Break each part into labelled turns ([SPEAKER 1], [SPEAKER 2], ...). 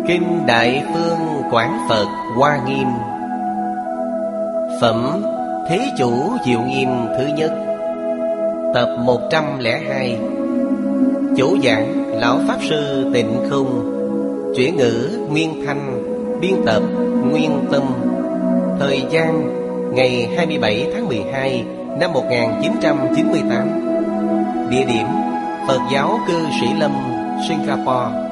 [SPEAKER 1] Kinh Đại Phương Quảng Phật Hoa Nghiêm. Phẩm Thế Chủ Diệu Nghiêm thứ nhất. Tập 102. Chủ giảng Lão Pháp Sư Tịnh Không. Chuyển ngữ Nguyên Thanh. Biên tập Nguyên Tâm. Thời gian ngày 27 tháng 12 năm 1998. Địa điểm Phật giáo Cư Sĩ Lâm, Singapore.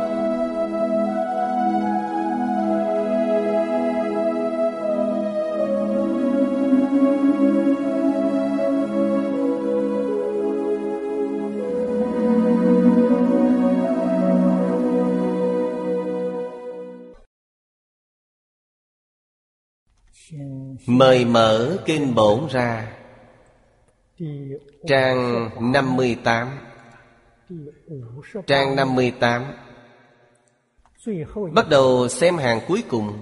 [SPEAKER 1] Mời mở Kinh Bổn ra. Trang 58. Trang 58. Bắt đầu xem hàng cuối cùng.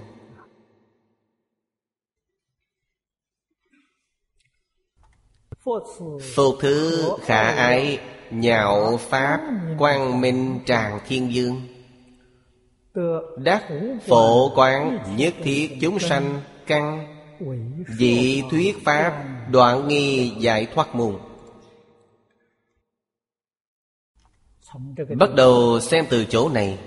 [SPEAKER 1] Phục thứ khả ái, nhạo pháp, quang minh tràng thiên dương. Đắc phổ quán nhất thiết chúng sanh căn, dị thuyết pháp, đoạn nghi giải thoát môn. Bắt đầu xem từ chỗ này.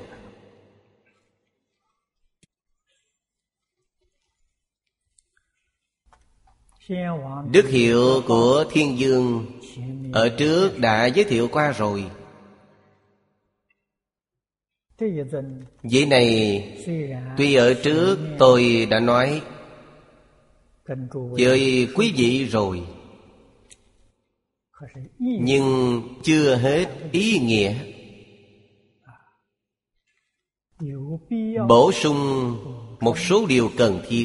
[SPEAKER 1] Đức hiệu của Thiên Dương ở trước đã giới thiệu qua rồi. Vị này tuy ở trước tôi đã nói với quý vị rồi, nhưng chưa hết ý nghĩa. Bổ sung một số điều cần thiết.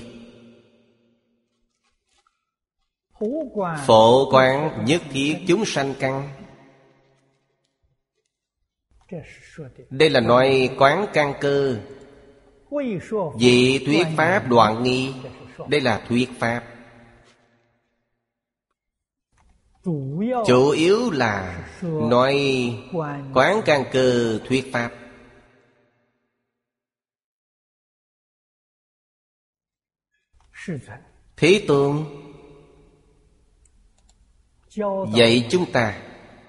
[SPEAKER 1] Phổ quán nhất thiết chúng sanh căn. Đây là nói quán căn cơ. Dị thuyết pháp đoạn nghi, đây là thuyết pháp. Chủ yếu là nói quán căn cơ thuyết pháp. Thế Tôn dạy chúng ta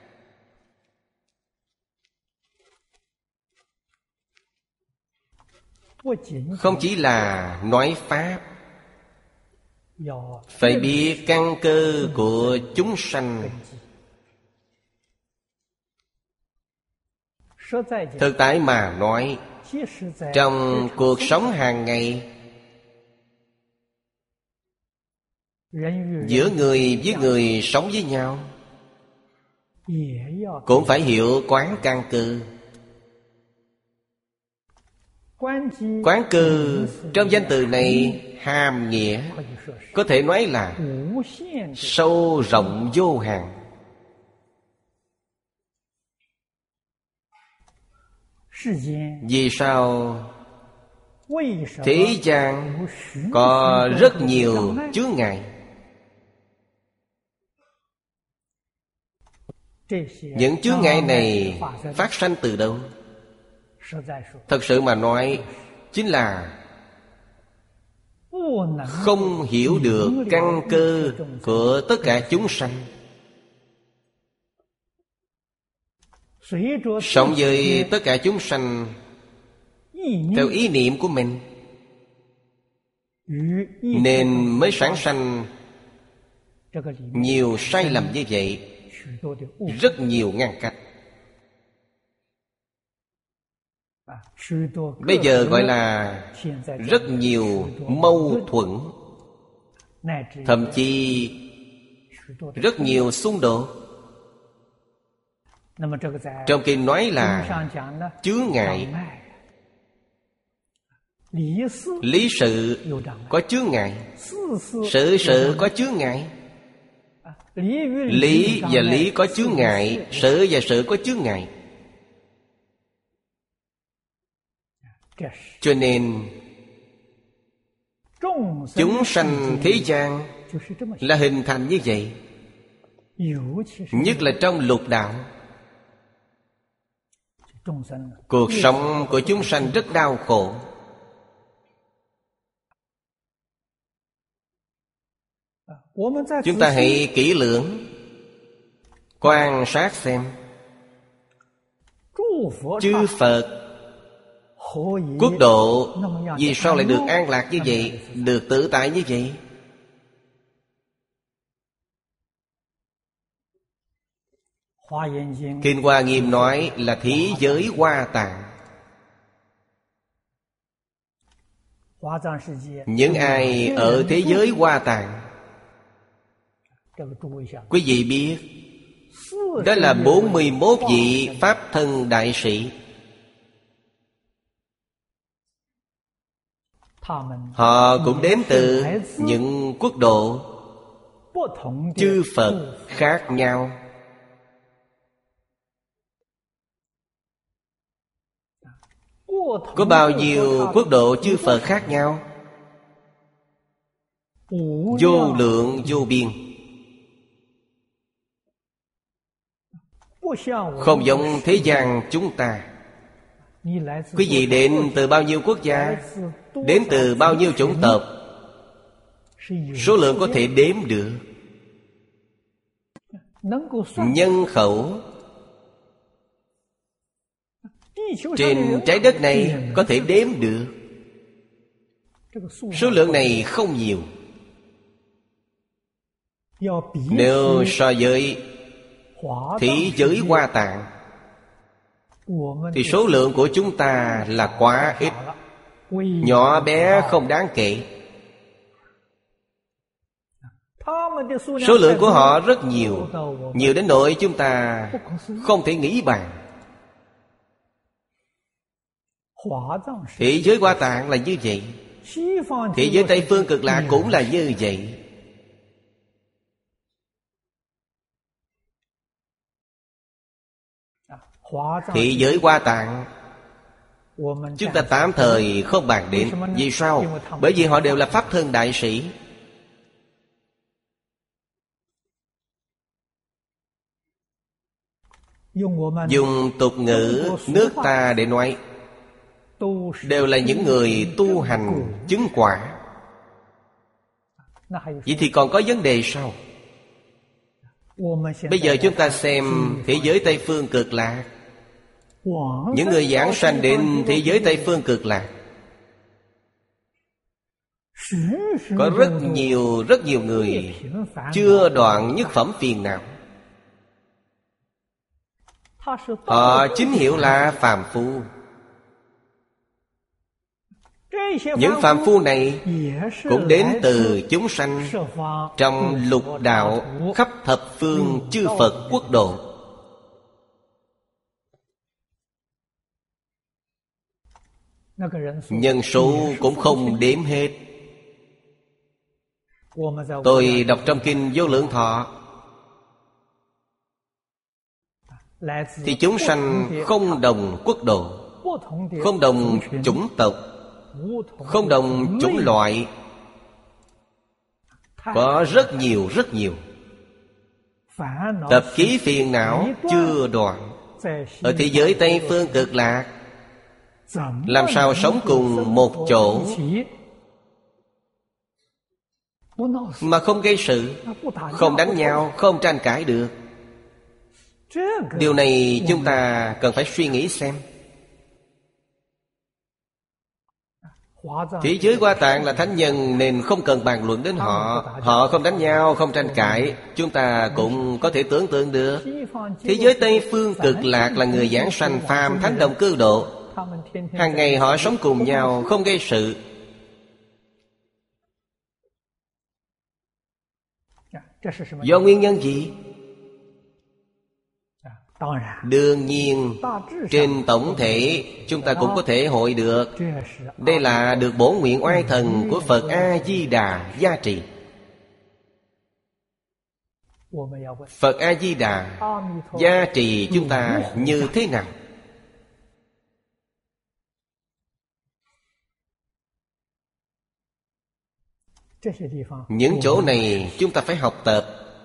[SPEAKER 1] không chỉ là nói pháp, phải biết căn cơ của chúng sanh. Thực tại mà nói, trong cuộc sống hàng ngày, giữa người với người sống với nhau, cũng phải hiểu quán căn cơ. Quán cơ trong danh từ này hàm nghĩa có thể nói là sâu rộng vô hạn. Vì sao thế gian có rất nhiều chướng ngại? Những chướng ngại này phát sanh từ đâu? Thật sự mà nói, chính là không hiểu được căn cơ của tất cả chúng sanh. Sống với tất cả chúng sanh theo ý niệm của mình, nên mới sản sanh nhiều sai lầm như vậy, rất nhiều ngăn cách. Bây giờ gọi là rất nhiều mâu thuẫn, thậm chí rất nhiều xung đột. Trong kinh nói là chướng ngại. Lý sự có chướng ngại, sự sự có chướng ngại. Lý và lý có chướng ngại, sự và sự có chướng ngại. Cho nên chúng sanh thế gian là hình thành như vậy. Nhất là trong lục đạo, cuộc sống của chúng sanh rất đau khổ. Chúng ta hãy kỹ lưỡng quan sát xem chư Phật quốc độ vì sao lại được an lạc như vậy, được tự tại như vậy? Kinh Hoa Nghiêm nói là thế giới Hoa Tạng. Những ai ở thế giới Hoa Tạng, quý vị biết, đó là 41 vị Pháp thân đại sĩ. Họ cũng đến từ những quốc độ chư Phật khác nhau. Có bao nhiêu quốc độ chư Phật khác nhau? Vô lượng vô biên. Không giống thế gian chúng ta. Quý vị đến từ bao nhiêu quốc gia? Đến từ bao nhiêu chủng tộc? Số lượng có thể đếm được. Nhân khẩu trên trái đất này có thể đếm được. Số lượng này không nhiều. Nếu so với thế giới Hoa Tạng thì số lượng của chúng ta là quá ít, nhỏ bé không đáng kể. Số lượng của họ rất nhiều, nhiều đến nỗi chúng ta không thể nghĩ bàn. Thế giới Hoa Tạng là như vậy, thế giới Tây Phương Cực Lạc cũng là như vậy. Thế giới Hoa Tạng chúng ta tạm thời không bàn đến. Vì sao? Bởi vì họ đều là Pháp thân đại sĩ. Dùng tục ngữ nước ta để nói, đều là những người tu hành chứng quả. Vậy thì còn có vấn đề sao? Bây giờ chúng ta xem thế giới Tây Phương Cực Lạc. Những người giảng sanh đến thế giới Tây Phương Cực Lạc có rất nhiều người chưa đoạn nhất phẩm phiền não. Họ chính hiệu là phàm phu. Những phàm phu này cũng đến từ chúng sanh trong lục đạo khắp thập phương chư Phật quốc độ. Nhân số cũng không đếm hết. Tôi đọc trong kinh Vô Lượng Thọ thì chúng sanh không đồng quốc độ, không đồng chủng tộc, không đồng chủng loại, có rất nhiều. Tập khí phiền não chưa đoạn. Ở thế giới Tây Phương Cực Lạc làm sao sống cùng một chỗ mà không gây sự, không đánh nhau, không tranh cãi được? Điều này chúng ta cần phải suy nghĩ xem. Thế giới Hoa Tạng là thánh nhân nên không cần bàn luận đến họ. Họ không đánh nhau, không tranh cãi, chúng ta cũng có thể tưởng tượng được. Thế giới Tây Phương Cực Lạc là người giảng sanh phàm thánh đồng cư độ. Hàng ngày họ sống cùng nhau, không gây sự. Do nguyên nhân gì? Đương nhiên, trên tổng thể chúng ta cũng có thể hội được. Đây là được bổn nguyện oai thần của Phật A-di-đà gia trì. Phật A-di-đà gia trì chúng ta như thế nào? Những chỗ này chúng ta phải học tập.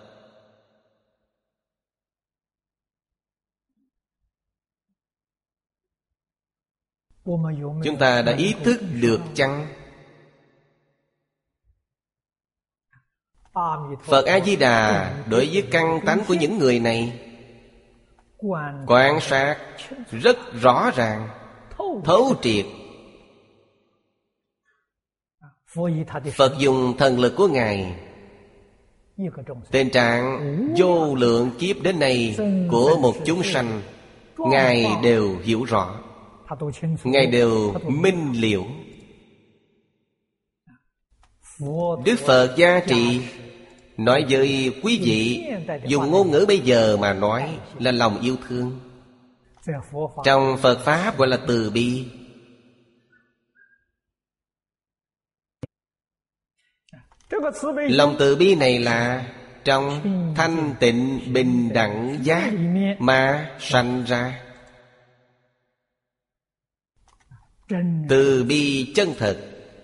[SPEAKER 1] Chúng ta đã ý thức được chăng? Phật A-di-đà đối với căn tánh của những người này quan sát rất rõ ràng, thấu triệt. Phật dùng thần lực của Ngài, tình trạng vô lượng kiếp đến nay của một chúng sanh, Ngài đều hiểu rõ, Ngài đều minh liễu. Đức Phật gia trị nói với quý vị, dùng ngôn ngữ bây giờ mà nói là lòng yêu thương. Trong Phật Pháp gọi là từ bi. Lòng từ bi này là trong thanh tịnh bình đẳng giác mà sanh ra. Từ bi chân thật.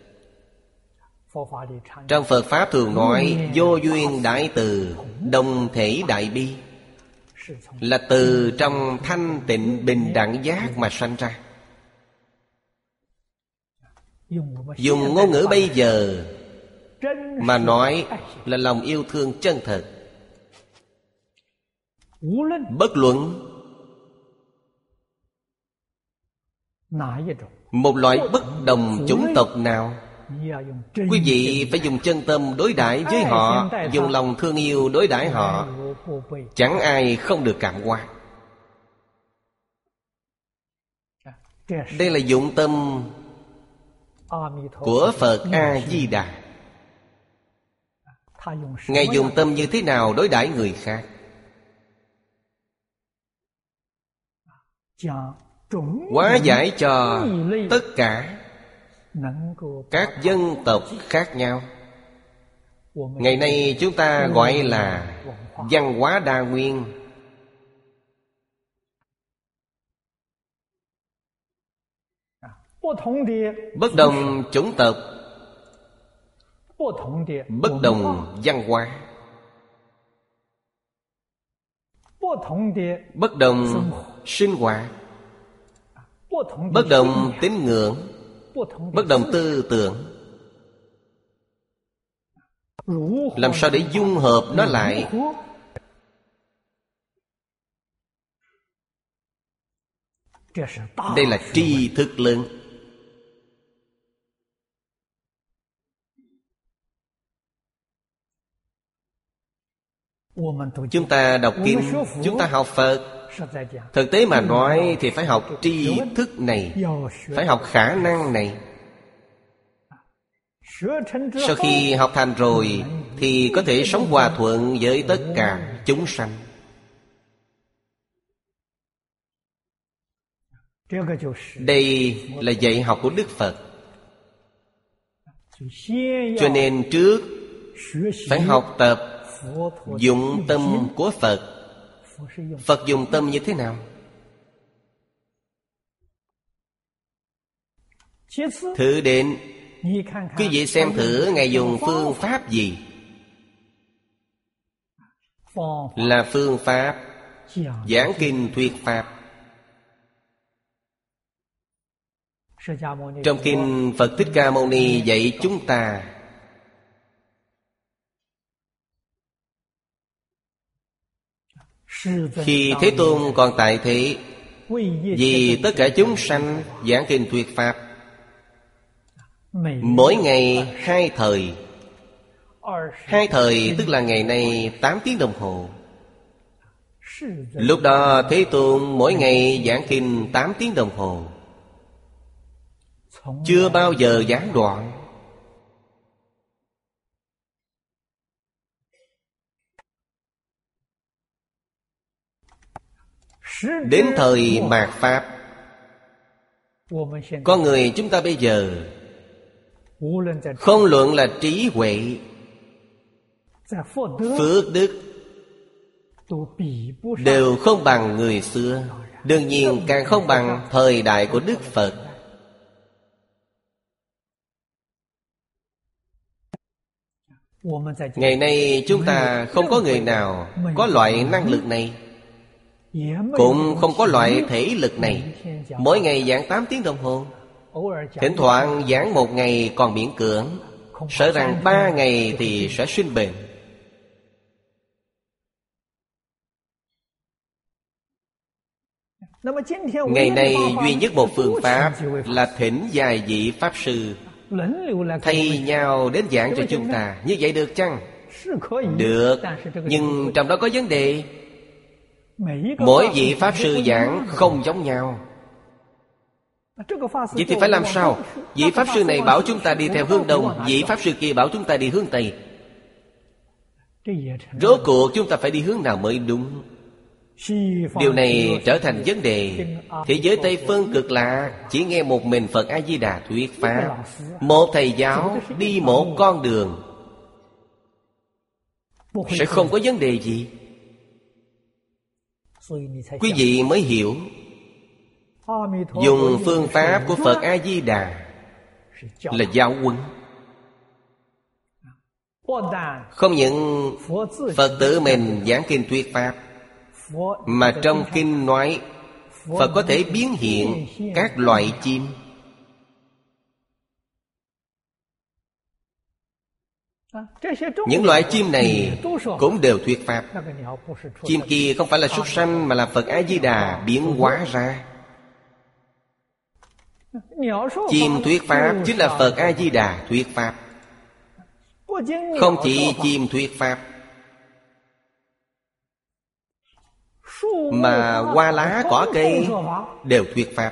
[SPEAKER 1] Trong Phật Pháp thường nói vô duyên đại từ, đồng thể đại bi, là từ trong thanh tịnh bình đẳng giác mà sanh ra. Dùng ngôn ngữ bây giờ mà nói là lòng yêu thương chân thật. Bất luận một loại bất đồng chủng tộc nào, quý vị phải dùng chân tâm đối đãi với họ, dùng lòng thương yêu đối đãi họ, chẳng ai không được cảm hóa. Đây là dụng tâm của Phật A-di-đà. Ngài dùng tâm như thế nào đối đãi người khác? Hóa giải cho tất cả các dân tộc khác nhau. Ngày nay chúng ta gọi là văn hóa đa nguyên. Bất đồng chủng tộc, bất đồng văn hóa, bất đồng sinh hoạt, bất đồng tín ngưỡng, bất đồng tư tưởng. Làm sao để dung hợp nó lại? Đây là tri thức lớn. Chúng ta đọc kinh, chúng ta học Phật, thực tế mà nói thì phải học tri thức này, phải học khả năng này. Sau khi học thành rồi thì có thể sống hòa thuận với tất cả chúng sanh. Đây là dạy học của Đức Phật. Cho nên trước phải học tập dụng tâm của Phật. Phật dùng tâm như thế nào? Thử đến, quý vị xem thử Ngài dùng phương pháp gì? Là phương pháp giảng kinh thuyết pháp. Trong kinh Phật Thích Ca Mâu Ni dạy chúng ta khi Thế Tôn còn tại thế, vì tất cả chúng sanh giảng kinh thuyết pháp. Mỗi ngày 2 thời. 2 thời tức là ngày nay 8 tiếng đồng hồ. Lúc đó Thế Tôn mỗi ngày giảng kinh 8 tiếng đồng hồ, chưa bao giờ gián đoạn. Đến thời mạt Pháp, con người chúng ta bây giờ không luận là trí huệ, phước đức, đều không bằng người xưa. Đương nhiên càng không bằng thời đại của Đức Phật. Ngày nay chúng ta không có người nào có loại năng lực này, cũng không có loại thể lực này. Mỗi ngày giảng 8 tiếng đồng hồ, thỉnh thoảng giảng 1 ngày còn miễn cưỡng, sợ rằng 3 ngày thì sẽ sinh bệnh. Ngày nay duy nhất một phương pháp là thỉnh vài vị Pháp Sư thay nhau đến giảng cho chúng ta. Như vậy được chăng? Được, nhưng trong đó có vấn đề. Mỗi vị Pháp Sư giảng không giống nhau. Vậy thì phải làm sao? Vị Pháp Sư này bảo chúng ta đi theo hướng Đông, vị Pháp Sư kia bảo chúng ta đi hướng Tây. Rốt cuộc chúng ta phải đi hướng nào mới đúng? Điều này trở thành vấn đề. Thế giới Tây Phương Cực Lạc chỉ nghe một mình Phật A-di-đà thuyết pháp. Một thầy giáo đi một con đường sẽ không có vấn đề gì. Quý vị mới hiểu dùng phương pháp của Phật A-di-đà là giáo huấn. Không những Phật tự mình giảng kinh thuyết pháp, mà trong kinh nói Phật có thể biến hiện các loại chim. Những loại chim này cũng đều thuyết pháp. Chim kia không phải là súc sanh, mà là Phật A-di-đà biến hóa ra. Chim thuyết pháp chính là Phật A-di-đà thuyết pháp. Không chỉ chim thuyết pháp, mà hoa lá cỏ cây đều thuyết pháp.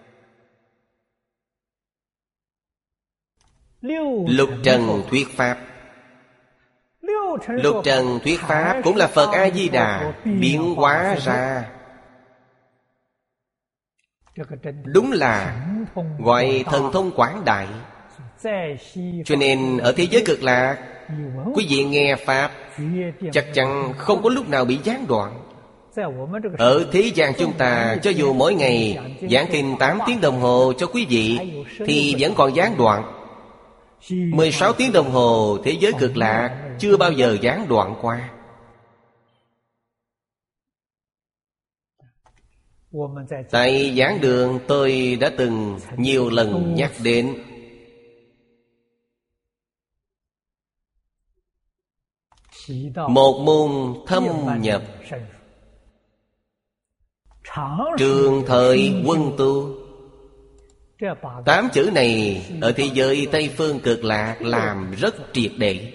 [SPEAKER 1] Lục trần thuyết pháp. Lục trần thuyết pháp cũng là Phật A-di-đà biến hóa ra. Đúng là gọi thần thông quảng đại. Cho nên ở thế giới Cực Lạc, quý vị nghe pháp chắc chắn không có lúc nào bị gián đoạn. Ở thế gian chúng ta, cho dù mỗi ngày giảng kinh 8 tiếng đồng hồ cho quý vị, thì vẫn còn gián đoạn. 16 tiếng đồng hồ thế giới Cực Lạc chưa bao giờ gián đoạn qua. Tại giảng đường tôi đã từng nhiều lần nhắc đến một môn thâm nhập, trường thời quân tu. 8 chữ này ở thế giới Tây Phương Cực Lạc làm rất triệt để.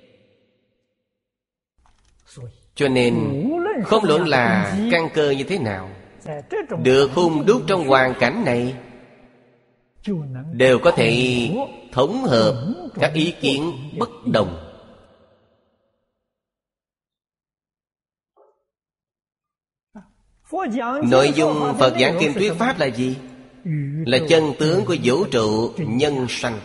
[SPEAKER 1] Cho nên không luận là căn cơ như thế nào, được hung đúc trong hoàn cảnh này, đều có thể thống hợp các ý kiến bất đồng. Nội dung Phật giảng kinh thuyết pháp là gì? Là chân tướng của vũ trụ nhân sanh.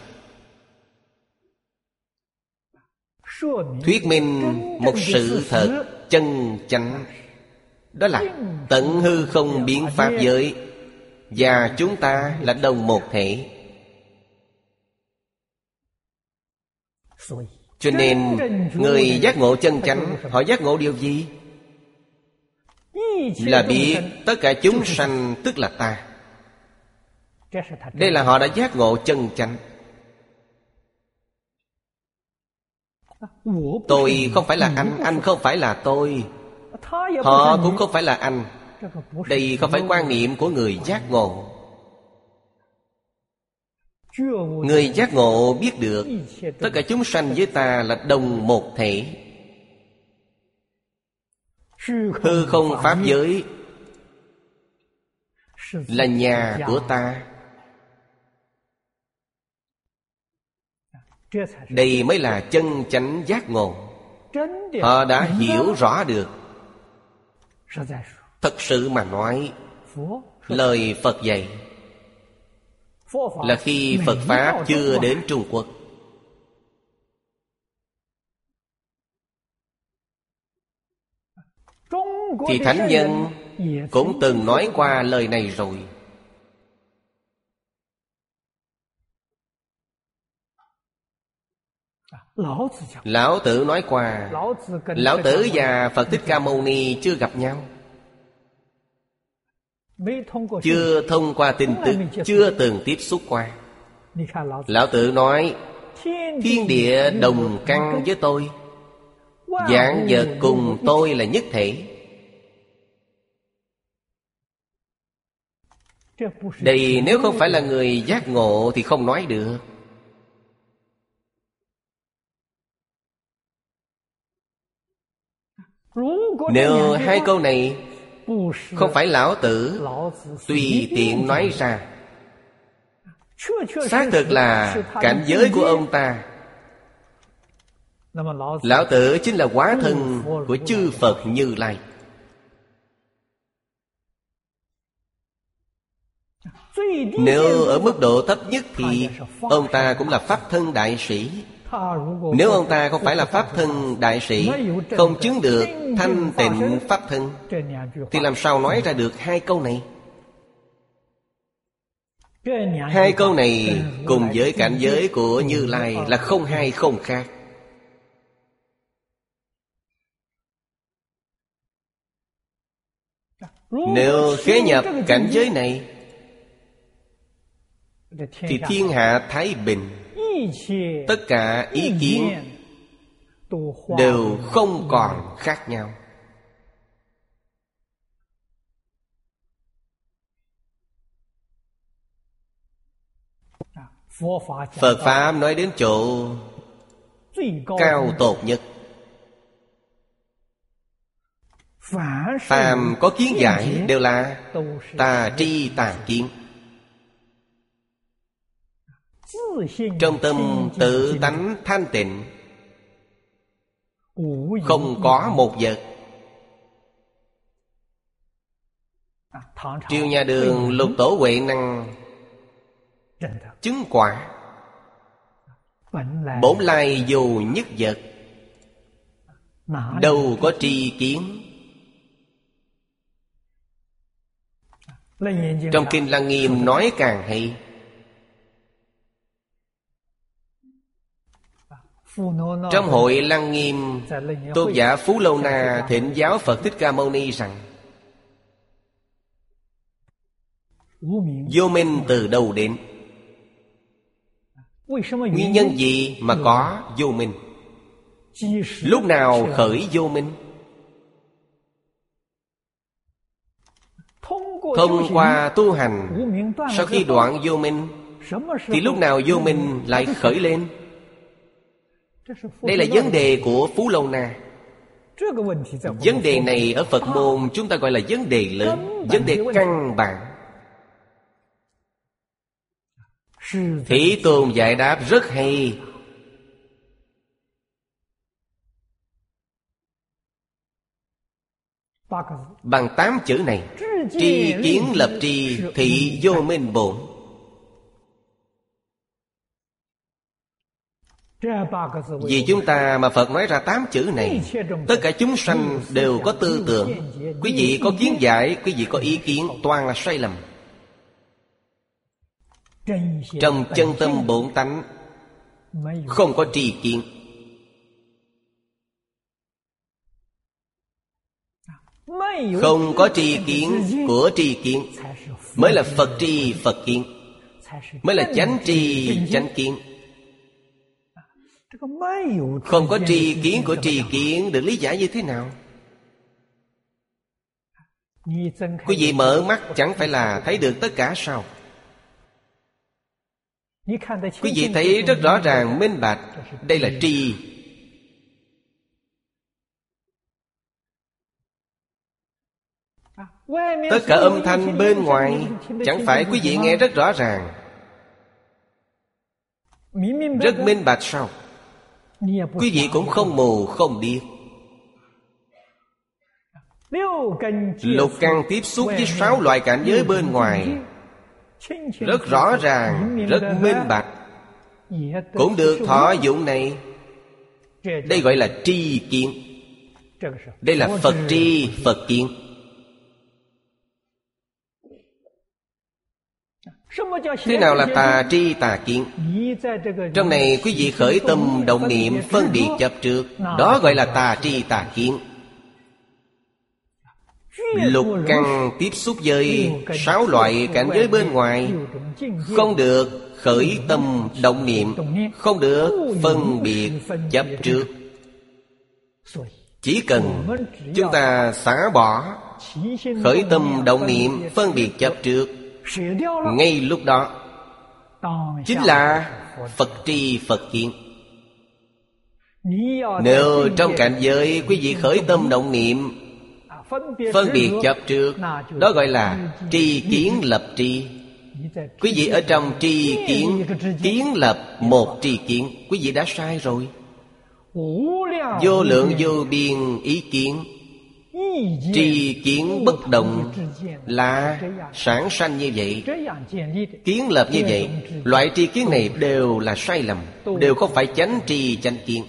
[SPEAKER 1] Thuyết minh một sự thật chân chánh, đó là tận hư không biến pháp giới, và chúng ta là đồng một thể. Cho nên người giác ngộ chân chánh, họ giác ngộ điều gì? Là biết tất cả chúng sanh tức là ta. Đây là họ đã giác ngộ chân chánh. Tôi không phải là anh không phải là tôi, họ cũng không phải là anh. Đây không phải quan niệm của người giác ngộ. Người giác ngộ biết được tất cả chúng sanh với ta là đồng một thể. Hư không pháp giới là nhà của ta. Đây mới là chân chánh giác ngộ. Họ đã hiểu rõ được. Thật sự mà nói, lời Phật dạy là khi Phật Pháp chưa đến Trung Quốc, thì thánh nhân cũng từng nói qua lời này rồi. Lão Tử nói qua. Lão Tử và Phật Thích Ca Mâu Ni chưa gặp nhau, chưa thông qua tin tức, chưa từng tiếp xúc qua. Lão Tử nói thiên địa đồng căn với tôi, vạn vật cùng tôi là nhất thể. Đây nếu không phải là người giác ngộ thì không nói được. Nếu hai câu này không phải Lão Tử tùy tiện nói ra, xác thực là cảnh giới của ông ta, Lão Tử chính là hóa thân của chư Phật Như Lai. Nếu ở mức độ thấp nhất thì ông ta cũng là Pháp thân đại sĩ. Nếu ông ta không phải là Pháp thân đại sĩ, không chứng được thanh tịnh Pháp thân, thì làm sao nói ra được hai câu này? Hai câu này cùng với cảnh giới của Như Lai là không hai không khác. Nếu khế nhập cảnh giới này thì thiên hạ thái bình, tất cả ý kiến đều không còn khác nhau. Phật Pháp nói đến chỗ cao tột nhất, phàm có kiến giải đều là tà tri tà kiến. Trong tâm tự tánh thanh tịnh, không có một vật. Triều nhà Đường Lục Tổ Huệ Năng chứng quả bổn lai dù nhất vật, đâu có tri kiến. Trong Kinh Lăng Nghiêm nói càng hay. Trong hội Lăng Nghiêm, tôn giả Phú Lâu Na thỉnh giáo Phật Thích Ca Mâu Ni rằng: vô minh từ đâu đến? Nguyên nhân gì mà có vô minh? Lúc nào khởi vô minh? Thông qua tu hành, sau khi đoạn vô minh thì lúc nào vô minh lại khởi lên? Đây là vấn đề của Phú Lâu Na. Vấn đề này ở Phật môn chúng ta gọi là vấn đề lớn, vấn đề căn bản. Thế Tôn giải đáp rất hay. Bằng 8 chữ này: tri kiến lập tri, thị vô minh bổn. Vì chúng ta mà Phật nói ra 8 chữ này, tất cả chúng sanh đều có tư tưởng. Quý vị có kiến giải, quý vị có ý kiến, toàn là sai lầm. Trong chân tâm bổn tánh không có tri kiến. Không có tri kiến của tri kiến mới là Phật tri Phật kiến, mới là chánh tri chánh kiến. Không có tri kiến của tri kiến được lý giải như thế nào? Quý vị mở mắt chẳng phải là thấy được tất cả sao? Quý vị thấy rất rõ ràng minh bạch, đây là tri. Tất cả âm thanh bên ngoài chẳng phải quý vị nghe rất rõ ràng, rất minh bạch sao? Quý vị cũng không mù không điếc. Lục căn tiếp xúc với 6 loại cảnh giới bên ngoài rất rõ ràng, rất minh bạch, cũng được thọ dụng này. Đây gọi là tri kiến. Đây là Phật tri Phật kiến. Thế nào là tà tri tà kiến? Trong này quý vị khởi tâm động niệm phân biệt chấp trước, đó gọi là tà tri tà kiến. Lục căn tiếp xúc với 6 loại cảnh giới bên ngoài, không được khởi tâm động niệm, không được phân biệt chấp trước. Chỉ cần chúng ta xả bỏ khởi tâm động niệm phân biệt chấp trước, ngay lúc đó chính là Phật tri Phật kiến. Nếu trong cảnh giới quý vị khởi tâm động niệm phân biệt chấp trước, đó gọi là tri kiến lập tri. Quý vị ở trong tri kiến, kiến lập một tri kiến, quý vị đã sai rồi. Vô lượng vô biên ý kiến, tri kiến bất động là sản sanh như vậy, kiến lập như vậy. Loại tri kiến này đều là sai lầm, đều không phải chánh tri chánh kiến.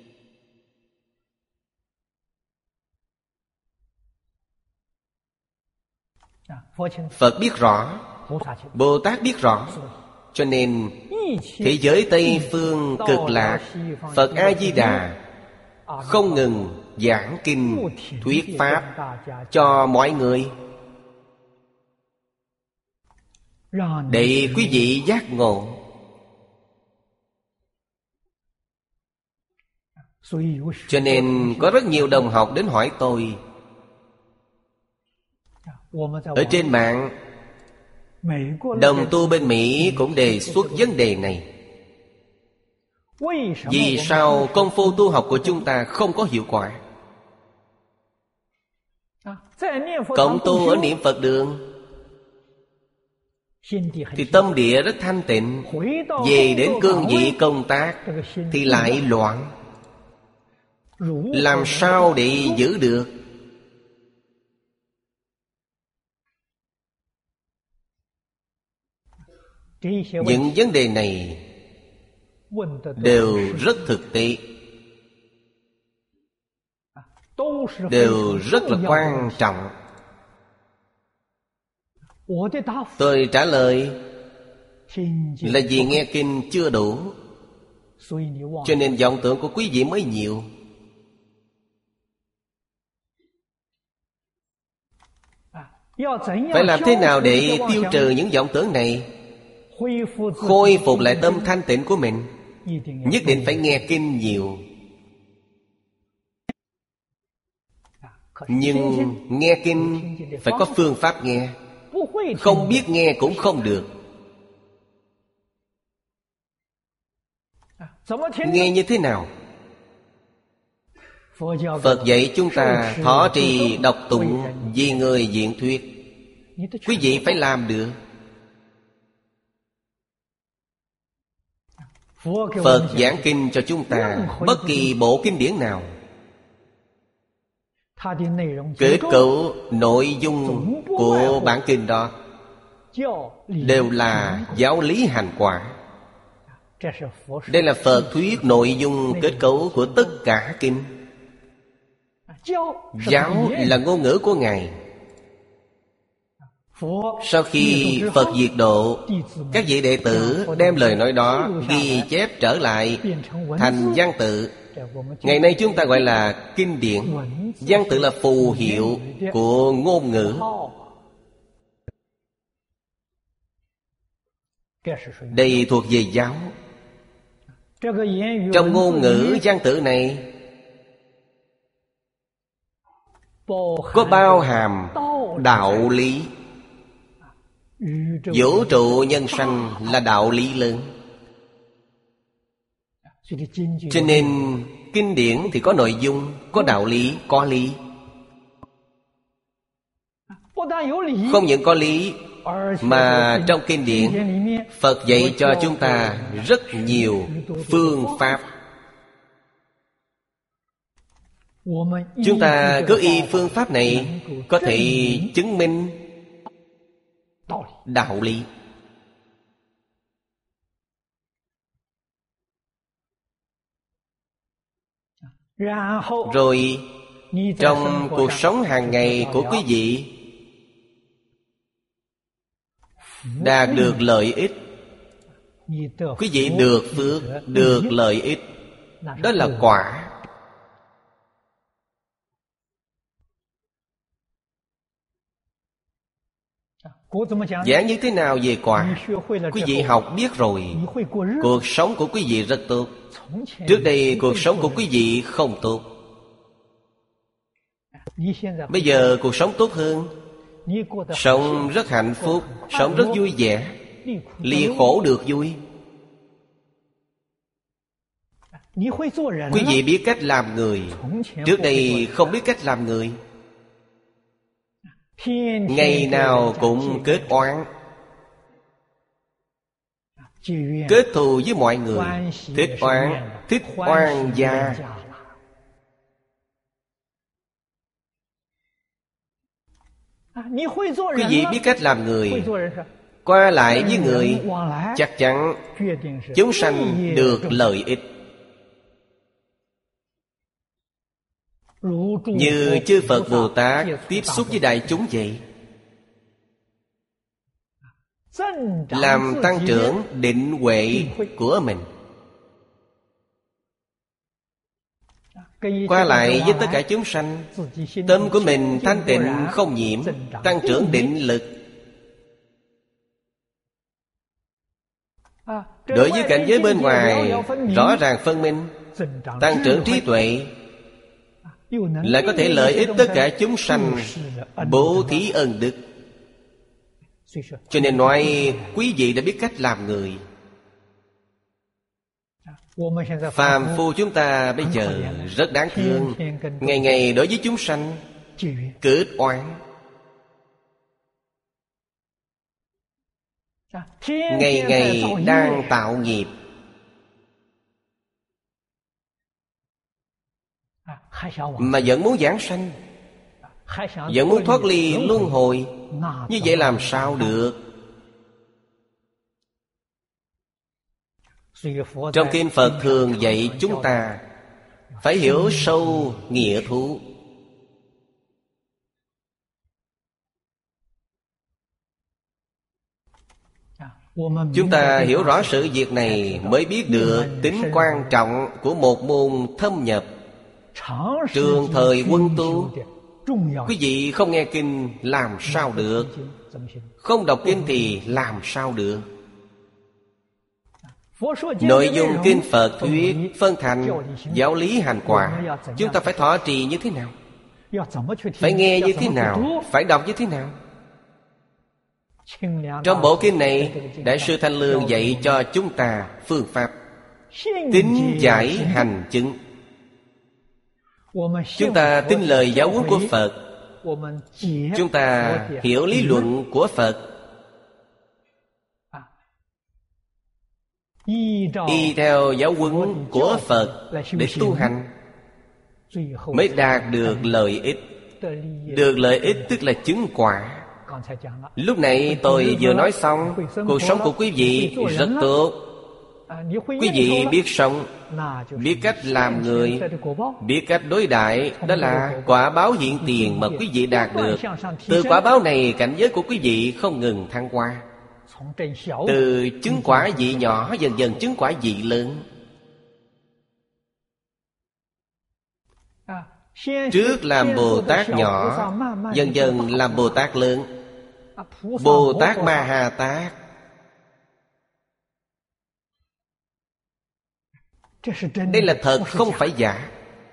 [SPEAKER 1] Phật biết rõ, Bồ Tát biết rõ, cho nên thế giới Tây Phương Cực Lạc, Phật A-di-đà không ngừng giảng kinh thuyết pháp cho mọi người, để quý vị giác ngộ. Cho nên có rất nhiều đồng học đến hỏi tôi. Ở trên mạng, đồng tu bên Mỹ cũng đề xuất vấn đề này. Vì sao công phu tu học của chúng ta không có hiệu quả? Cộng tu ở niệm Phật đường thì tâm địa rất thanh tịnh, về đến cương vị công tác thì lại loạn. Làm sao để giữ được? Những vấn đề này đều rất thực tế, đều rất là quan trọng. Tôi trả lời là vì nghe kinh chưa đủ, cho nên vọng tưởng của quý vị mới nhiều. Phải làm thế nào để tiêu trừ những vọng tưởng này, khôi phục lại tâm thanh tịnh của mình? Nhất định phải nghe kinh nhiều. Nhưng nghe kinh phải có phương pháp nghe, không biết nghe cũng không được. Nghe như thế nào? Phật dạy chúng ta thọ trì đọc tụng vì người diễn thuyết. Quý vị phải làm được. Phật giảng kinh cho chúng ta, bất kỳ bộ kinh điển nào, kết cấu nội dung của bản kinh đó đều là giáo lý hành quả. Đây là Phật thuyết nội dung kết cấu của tất cả kinh. Giáo là ngôn ngữ của Ngài. Sau khi Phật diệt độ, các vị đệ tử đem lời nói đó ghi chép trở lại thành văn tự. Ngày nay chúng ta gọi là kinh điển. Văn tự là phù hiệu của ngôn ngữ. Đây thuộc về giáo. Trong ngôn ngữ văn tự này có bao hàm đạo lý. Vũ trụ nhân sanh là đạo lý lớn. Cho nên kinh điển thì có nội dung, có đạo lý, có lý. Không những có lý, mà trong kinh điển Phật dạy cho chúng ta rất nhiều phương pháp. Chúng ta cứ y phương pháp này có thể chứng minh đạo lý. Rồi trong cuộc sống hàng ngày của quý vị đạt được lợi ích. Quý vị được phước, được lợi ích, đó là quả. Giảng như thế nào về quả? Quý vị học biết rồi, cuộc sống của quý vị rất tốt. Trước đây cuộc sống của quý vị không tốt. Bây giờ cuộc sống tốt hơn. Sống rất hạnh phúc, sống rất vui vẻ, ly khổ được vui. Quý vị biết cách làm người, trước đây không biết cách làm người. Ngày nào cũng kết oán, kết thù với mọi người, thích oan gia. Quý vị biết cách làm người, qua lại với người, chắc chắn chúng sanh được lợi ích. Như chư Phật Bồ Tát tiếp xúc với đại chúng vậy, làm tăng trưởng định huệ của mình. Qua lại với tất cả chúng sanh, tâm của mình thanh tịnh không nhiễm, tăng trưởng định lực. Đối với cảnh giới bên ngoài rõ ràng phân minh, tăng trưởng trí tuệ, lại có thể lợi ích tất cả chúng sanh, bố thí ân đức. Cho nên nói quý vị đã biết cách làm người. Phàm phu chúng ta bây giờ rất đáng thương, ngày ngày đối với chúng sanh kết oán, ngày ngày đang tạo nghiệp, mà vẫn muốn giảng sanh, vẫn muốn thoát ly luân hồi. Như vậy làm sao được? Trong kinh Phật thường dạy chúng ta phải hiểu sâu nghĩa thú. Chúng ta hiểu rõ sự việc này mới biết được tính quan trọng của một môn thâm nhập trường thời quân tu. Quý vị không nghe kinh làm sao được? Không đọc kinh thì làm sao được? Nội dung kinh Phật thuyết phân thành giáo lý hành quả. Chúng ta phải thọ trì như thế nào? Phải nghe như thế nào? Phải đọc như thế nào? Trong bộ kinh này, Đại sư Thanh Lương dạy cho chúng ta phương pháp tín giải hành chứng. Chúng ta tin lời giáo huấn của Phật, chúng ta hiểu lý luận của Phật, y theo giáo huấn của Phật để tu hành, mới đạt được lợi ích. Được lợi ích tức là chứng quả. Lúc nãy tôi vừa nói xong, cuộc sống của quý vị rất tốt. Quý vị biết sống, biết cách làm người, biết cách đối đãi, đó là quả báo hiện tiền mà quý vị đạt được. Từ quả báo này, cảnh giới của quý vị không ngừng thăng hoa, từ chứng quả vị nhỏ dần dần chứng quả vị lớn. Trước làm Bồ Tát nhỏ, dần dần làm Bồ Tát lớn, Bồ Tát Ma Ha Tát. Đây là thật, không phải giả.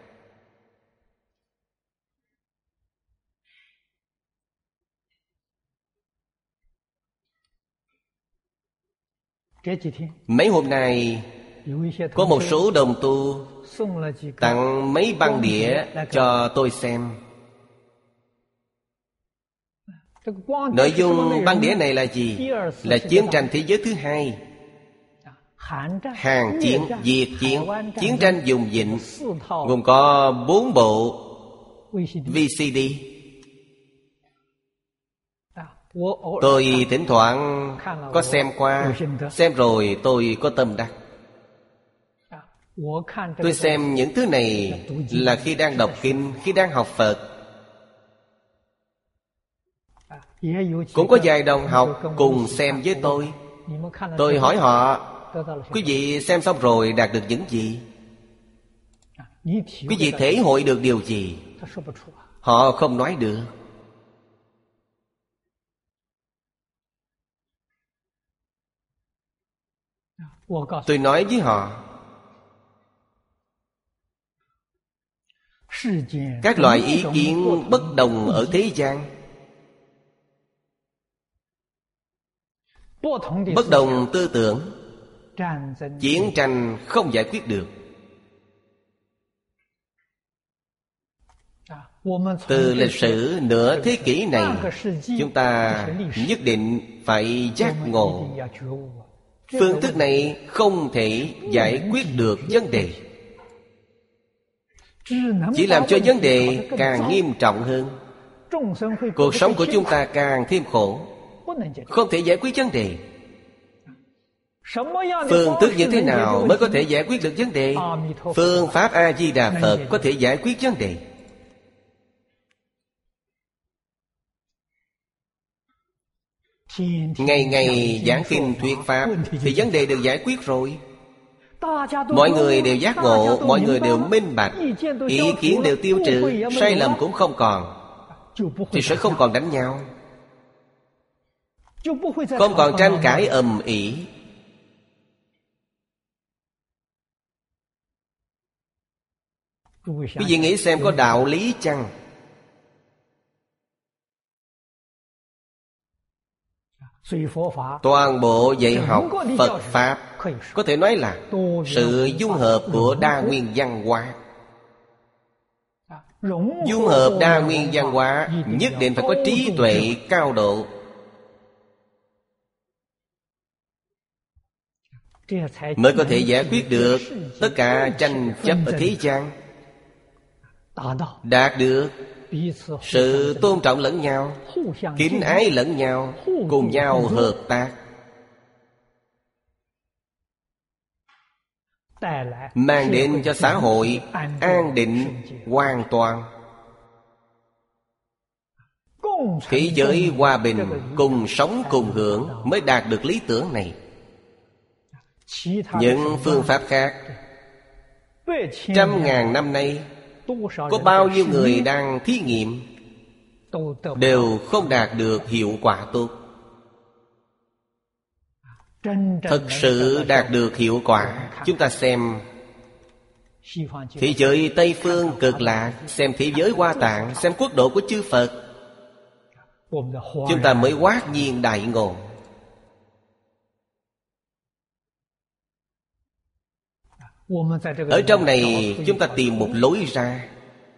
[SPEAKER 1] Mấy hôm nay có một số đồng tu tặng mấy băng đĩa cho tôi xem. Nội dung băng đĩa này là gì? Là chiến tranh thế giới thứ hai, Hàn chiến, Việt chiến, chiến tranh dùng vịnh, gồm có 4 bộ VCD. Tôi thỉnh thoảng có xem qua, xem rồi tôi có tâm đắc. Tôi xem những thứ này là khi đang đọc kinh, khi đang học Phật. Cũng có vài đồng học cùng xem với tôi. Tôi hỏi họ, quý vị xem xong rồi đạt được những gì? Quý vị thể hội được điều gì? Họ không nói được. Tôi nói với họ, các loại ý kiến bất đồng ở thế gian Bất đồng tư tưởng, chiến tranh không giải quyết được. Từ lịch sử nửa thế kỷ này, chúng ta nhất định phải giác ngộ. Phương thức này không thể giải quyết được vấn đề, chỉ làm cho vấn đề càng nghiêm trọng hơn. Cuộc sống của chúng ta càng thêm khổ, không thể giải quyết vấn đề. Phương thức như thế nào mới có thể giải quyết được vấn đề? Phương pháp A-di-đà Phật có thể giải quyết vấn đề. Ngày ngày giảng kinh thuyết pháp thì vấn đề được giải quyết rồi. Mọi người đều giác ngộ, mọi người đều minh bạch, ý kiến đều tiêu trừ, sai lầm cũng không còn, thì sẽ không còn đánh nhau, không còn tranh cãi ầm ĩ. Quý vị nghĩ xem có đạo lý chăng? Toàn bộ dạy học Phật Pháp có thể nói là sự dung hợp của đa nguyên văn hóa. Dung hợp đa nguyên văn hóa nhất định phải có trí tuệ cao độ, mới có thể giải quyết được tất cả tranh chấp ở thế gian, đạt được sự tôn trọng lẫn nhau, kính ái lẫn nhau, cùng nhau hợp tác, mang đến cho xã hội an định hoàn toàn. Thế giới hòa bình, cùng sống cùng hưởng mới đạt được lý tưởng này. Những phương pháp khác, trăm ngàn năm nay có bao nhiêu người đang thí nghiệm đều không đạt được hiệu quả tốt. Thực sự đạt được hiệu quả, chúng ta xem thế giới Tây Phương Cực Lạc, xem thế giới Hoa Tạng, xem quốc độ của chư Phật, chúng ta mới hoát nhiên đại ngộ. Ở trong này chúng ta tìm một lối ra.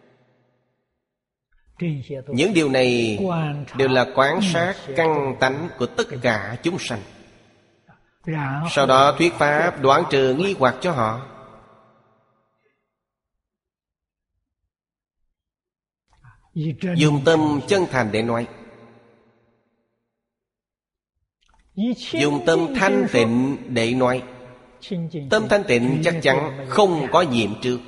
[SPEAKER 1] Những điều này đều là quan sát căn tánh của tất cả chúng sanh, sau đó thuyết pháp đoạn trừ nghi hoặc cho họ. Dùng tâm chân thành để nói, dùng tâm thanh tịnh để nói. Tâm thanh tịnh chắc chắn không có nhiệm trước.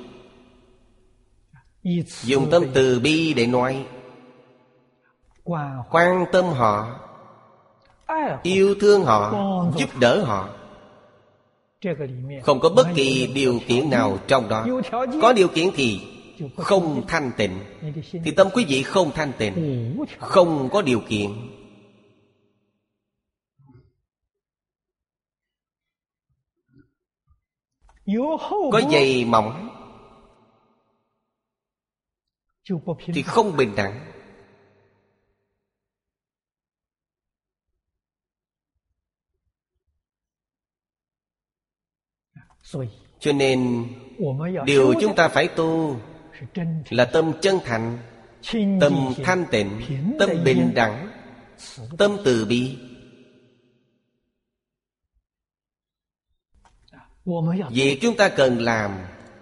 [SPEAKER 1] Dùng tâm từ bi để nói, quan tâm họ, yêu thương họ, giúp đỡ họ. Không có bất kỳ điều kiện nào trong đó. Có điều kiện thì không thanh tịnh, thì tâm quý vị không thanh tịnh, không có điều kiện. Có dày mỏng thì không bình đẳng. Cho nên điều chúng ta phải tu là tâm chân thành, tâm thanh tịnh, tâm bình đẳng, tâm từ bi. Việc chúng ta cần làm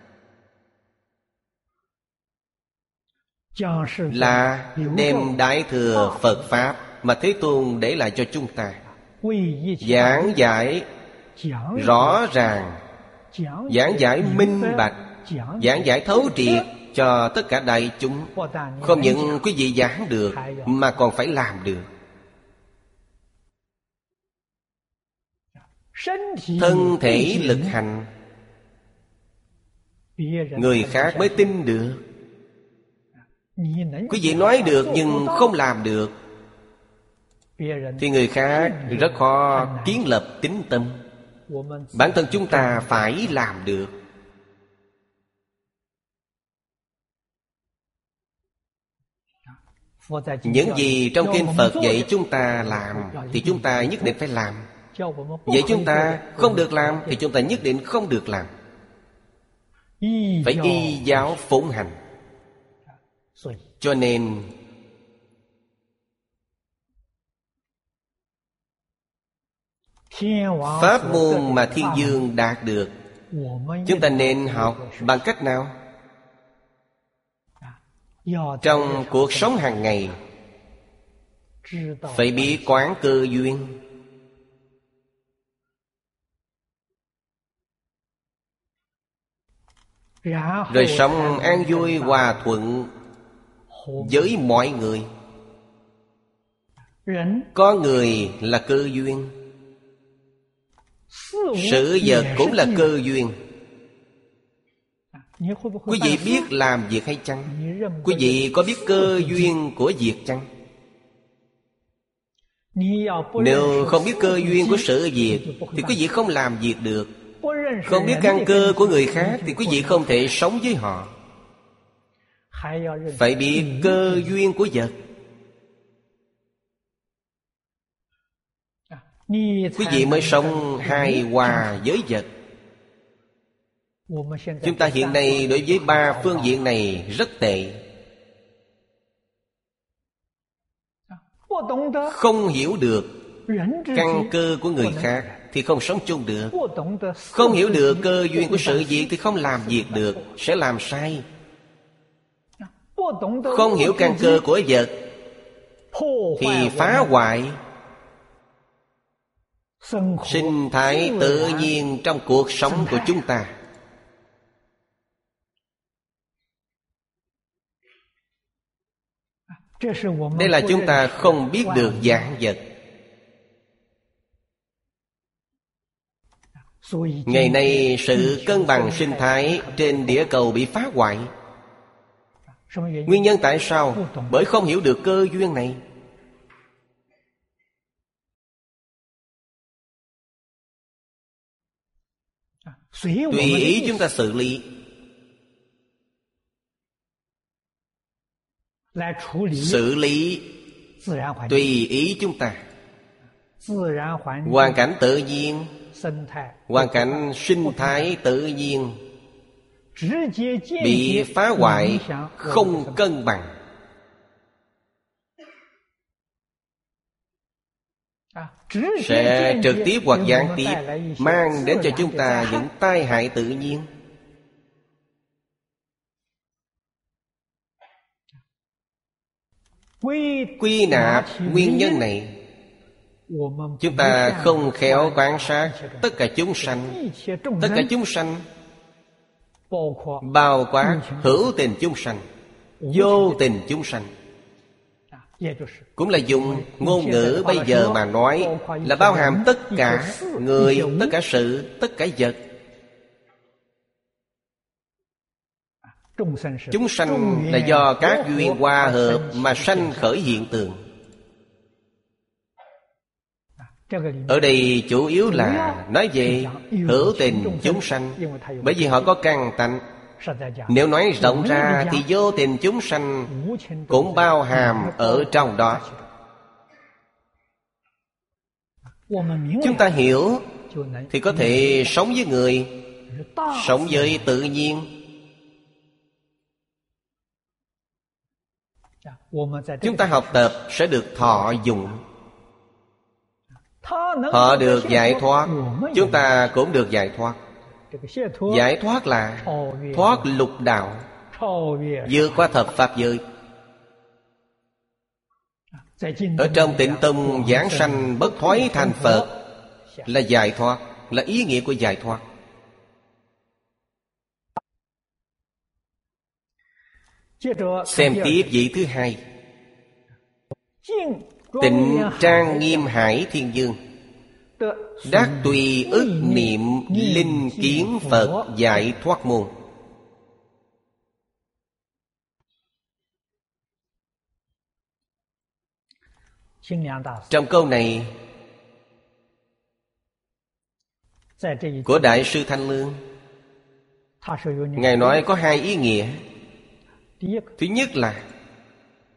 [SPEAKER 1] là đem Đại Thừa Phật Pháp mà Thế Tôn để lại cho chúng ta, giảng giải rõ ràng, giảng giải minh bạch, giảng giải thấu triệt cho tất cả đại chúng. Không những quý vị giảng được mà còn phải làm được. Thân thể lực hành, người khác mới tin được. Quý vị nói được nhưng không làm được thì người khác rất khó kiến lập tín tâm. Bản thân chúng ta phải làm được. Những gì trong kinh Phật dạy chúng ta làm thì chúng ta nhất định phải làm. Vậy chúng ta không được làm thì chúng ta nhất định không được làm. Phải y giáo phụng hành. Cho nên pháp môn mà thiên dương đạt được, chúng ta nên học bằng cách nào? Trong cuộc sống hàng ngày phải biết quán cơ duyên, rồi sống an vui hòa thuận với mọi người. Có người là cơ duyên, sự vật cũng là cơ duyên. Quý vị biết làm việc hay chăng? Quý vị có biết cơ duyên của việc chăng? Nếu không biết cơ duyên của sự việc thì quý vị không làm việc được. Không biết căn cơ của người khác thì quý vị không thể sống với họ. Phải biết cơ duyên của vật. Quý vị mới sống hài hòa với vật. Chúng ta hiện nay đối với ba phương diện này rất tệ. Không hiểu được căn cơ của người khác thì không sống chung được. Không hiểu được cơ duyên của sự việc thì không làm việc được, sẽ làm sai. Không hiểu căn cơ của vật thì phá hoại sinh thái tự nhiên trong cuộc sống của chúng ta. Đây là chúng ta không biết được vạn vật. Ngày nay sự cân bằng sinh thái trên địa cầu bị phá hoại. Nguyên nhân tại sao? Bởi không hiểu được cơ duyên này. Tùy ý chúng ta xử lý. Xử lý tùy ý chúng ta. Hoàn cảnh tự nhiên, hoàn cảnh sinh thái tự nhiên bị phá hoại, không cân bằng. Sẽ trực tiếp hoặc gián tiếp mang đến cho chúng ta những tai hại tự nhiên. Quy nạp nguyên nhân này, chúng ta không khéo quan sát tất cả chúng sanh. Tất cả chúng sanh bao quát hữu tình chúng sanh, vô tình chúng sanh. Cũng là dùng ngôn ngữ bây giờ mà nói là bao hàm tất cả người, tất cả sự, tất cả vật. Chúng sanh là do các duyên hòa hợp mà sanh khởi hiện tượng. Ở đây chủ yếu là nói về hữu tình chúng sanh, bởi vì họ có căn tánh. Nếu nói rộng ra thì vô tình chúng sanh cũng bao hàm ở trong đó. Chúng ta hiểu thì có thể sống với người, sống với tự nhiên. Chúng ta học tập sẽ được thọ dụng. Họ được giải thoát, chúng ta cũng được giải thoát. Giải thoát là thoát lục đạo, vượt qua thập pháp giới. Ở trong Tịnh Tông giảng sanh bất thoái thành Phật là giải thoát, là ý nghĩa của giải thoát. Xem tiếp vị thứ hai. Tịnh trang nghiêm hải thiên dương, đắc tùy ức niệm linh kiến Phật giải thoát môn. Trong câu này của Đại sư Thanh Lương, Ngài nói có hai ý nghĩa. Thứ nhất là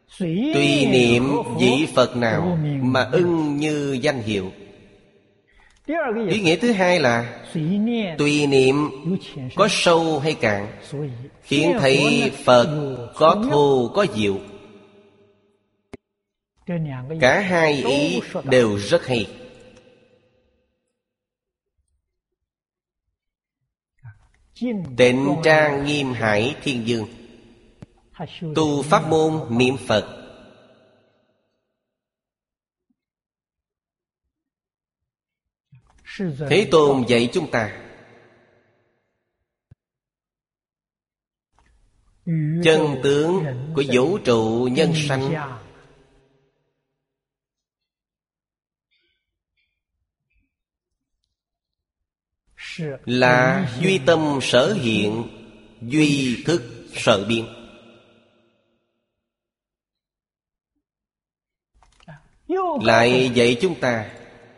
[SPEAKER 1] tùy niệm vị Phật nào mà ưng như danh hiệu. Ý nghĩa thứ hai là tùy niệm có sâu hay cạn, khiến thấy Phật có thô có diệu. Cả hai ý đều rất hay. Tịnh Trang Nghiêm Hải Thiên Dương tu pháp môn niệm Phật. Thế Tôn dạy chúng ta chân tướng của vũ trụ nhân sanh là duy tâm sở hiện, duy thức sở biến. Lại dạy chúng ta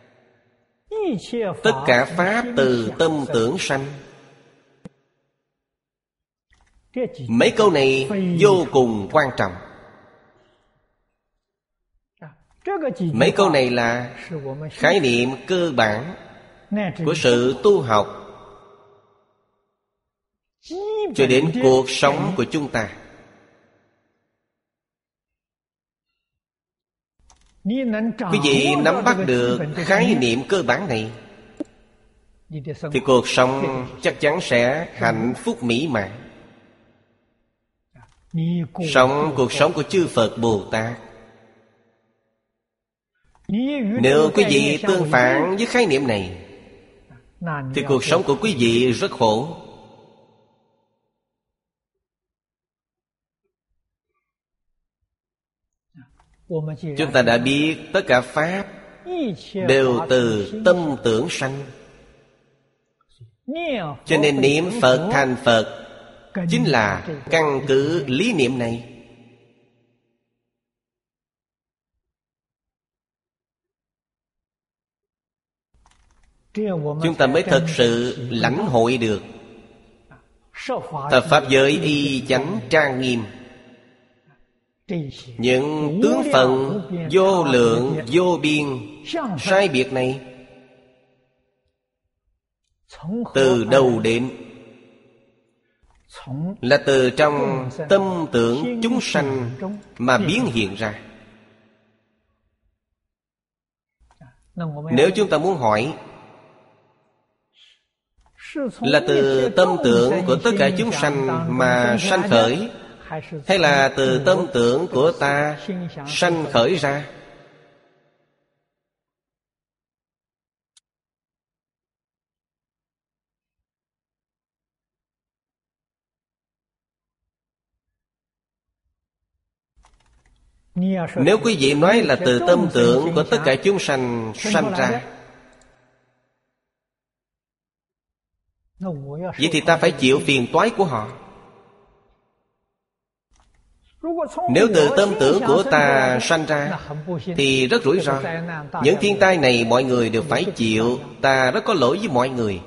[SPEAKER 1] tất cả pháp từ tâm tưởng sanh. Mấy câu này vô cùng quan trọng. Mấy câu này là khái niệm cơ bản của sự tu học cho đến cuộc sống của chúng ta. Quý vị nắm bắt được khái niệm cơ bản này thì cuộc sống chắc chắn sẽ hạnh phúc mỹ mãn. Sống cuộc sống của chư Phật Bồ Tát. Nếu quý vị tương phản với khái niệm này thì cuộc sống của quý vị rất khổ. Chúng ta đã biết tất cả pháp đều từ tâm tưởng sanh, cho nên niệm Phật thành Phật chính là căn cứ lý niệm này. Chúng ta mới thật sự lãnh hội được tập pháp giới y chánh trang nghiêm. Những tướng phận vô lượng vô biên sai biệt này từ đâu đến? Là từ trong tâm tưởng chúng sanh mà biến hiện ra. Nếu chúng ta muốn hỏi là từ tâm tưởng của tất cả chúng sanh mà sanh khởi, hay là từ tâm tưởng của ta sanh khởi ra? Nếu quý vị nói là từ tâm tưởng của tất cả chúng sanh sanh ra, vậy thì ta phải chịu phiền toái của họ. Nếu từ tâm tưởng của ta sanh ra thì rất rủi ro. Những thiên tai này mọi người đều phải chịu. Ta rất có lỗi với mọi người.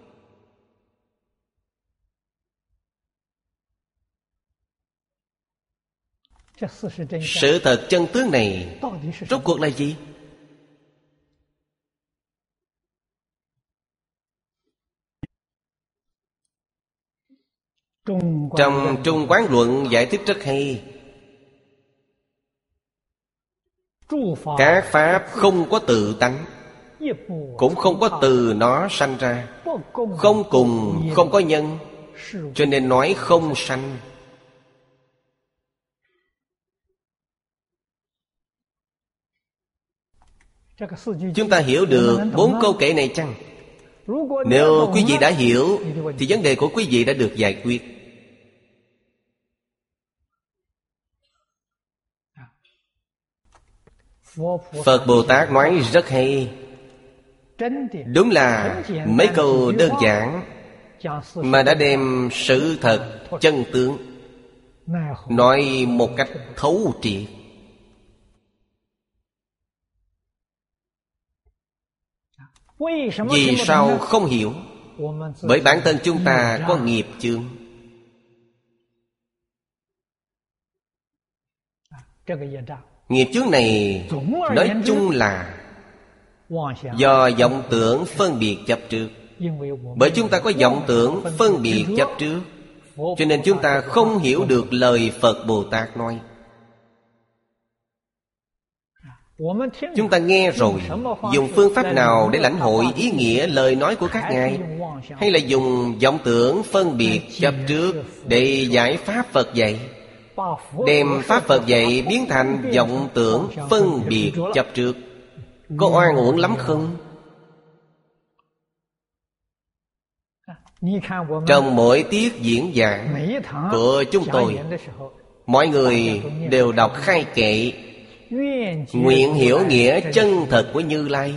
[SPEAKER 1] Sự thật chân tướng này rốt cuộc là gì? Trong Trung Quán Luận giải thích rất hay. Các pháp không có tự tánh, cũng không có từ nó sanh ra, không cùng không có nhân, cho nên nói không sanh. Chúng ta hiểu được 4 câu kệ này chăng? Nếu quý vị đã hiểu thì vấn đề của quý vị đã được giải quyết. Phật Bồ Tát nói rất hay. Đúng là mấy câu đơn giản mà đã đem sự thật chân tướng nói một cách thấu triệt. Vì sao không hiểu? Bởi bản thân chúng ta có nghiệp chướng. Nghiệp chướng này nói chung là Do vọng tưởng phân biệt chấp trước. Bởi chúng ta có vọng tưởng phân biệt chấp trước, cho nên chúng ta không hiểu được lời Phật Bồ Tát nói. Chúng ta nghe rồi, dùng phương pháp nào để lãnh hội ý nghĩa lời nói của các ngài? Hay là dùng vọng tưởng phân biệt chấp trước để giải Pháp Phật dạy? Đem Pháp Phật dạy biến thành vọng tưởng phân biệt chấp trước, có oan uổng lắm không? Trong mỗi tiết diễn giảng của chúng tôi, mọi người đều đọc khai kệ nguyện hiểu nghĩa chân thật của Như Lai.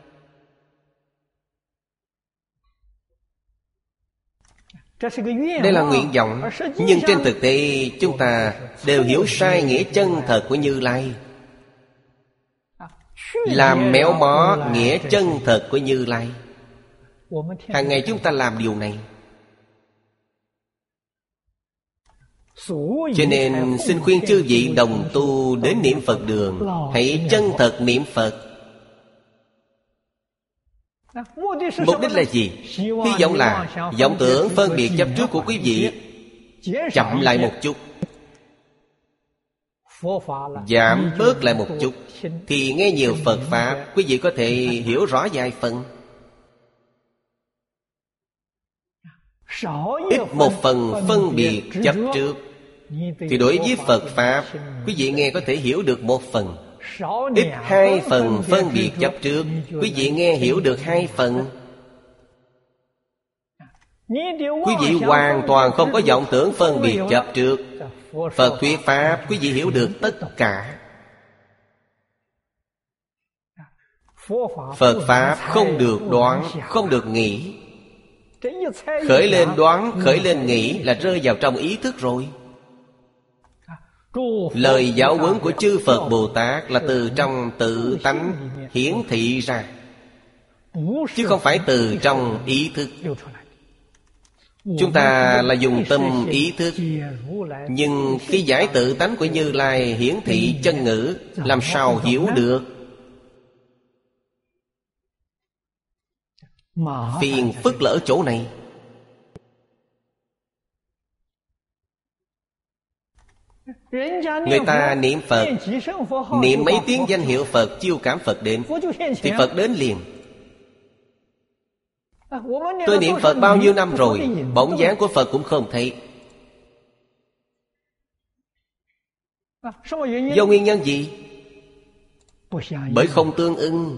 [SPEAKER 1] Đây là nguyện vọng, nhưng trên thực tế chúng ta đều hiểu sai nghĩa chân thật của Như Lai, làm méo mó nghĩa chân thật của Như Lai. Hàng ngày chúng ta làm điều này. Cho nên xin khuyên chư vị đồng tu đến niệm Phật đường, hãy chân thật niệm Phật. Mục đích là gì? Hy vọng là vọng tưởng phân biệt chấp trước của quý vị chậm lại một chút, giảm bớt lại một chút, thì nghe nhiều Phật Pháp, quý vị có thể hiểu rõ vài phần. Ít một phần phân biệt chấp trước, thì đối với Phật Pháp, quý vị nghe có thể hiểu được một phần. Ít hai phần phân biệt chấp trước, quý vị nghe hiểu được hai phần. Quý vị hoàn toàn không có vọng tưởng phân biệt chấp trước, Phật thuyết Pháp quý vị hiểu được tất cả. Phật Pháp không được đoán, không được nghĩ. Khởi lên đoán, khởi lên nghĩ là rơi vào trong ý thức rồi. Lời giáo huấn của chư Phật Bồ Tát là từ trong tự tánh hiển thị ra, chứ không phải từ trong ý thức. Chúng ta là dùng tâm ý thức, nhưng khi giải tự tánh của Như Lai hiển thị chân ngữ, làm sao hiểu được? Phiền phức là ở chỗ này. Người ta niệm Phật, niệm mấy tiếng danh hiệu Phật, chiêu cảm Phật đến, thì Phật đến liền. Tôi niệm Phật bao nhiêu năm rồi, bóng dáng của Phật cũng không thấy. Do nguyên nhân gì? Bởi không tương ưng.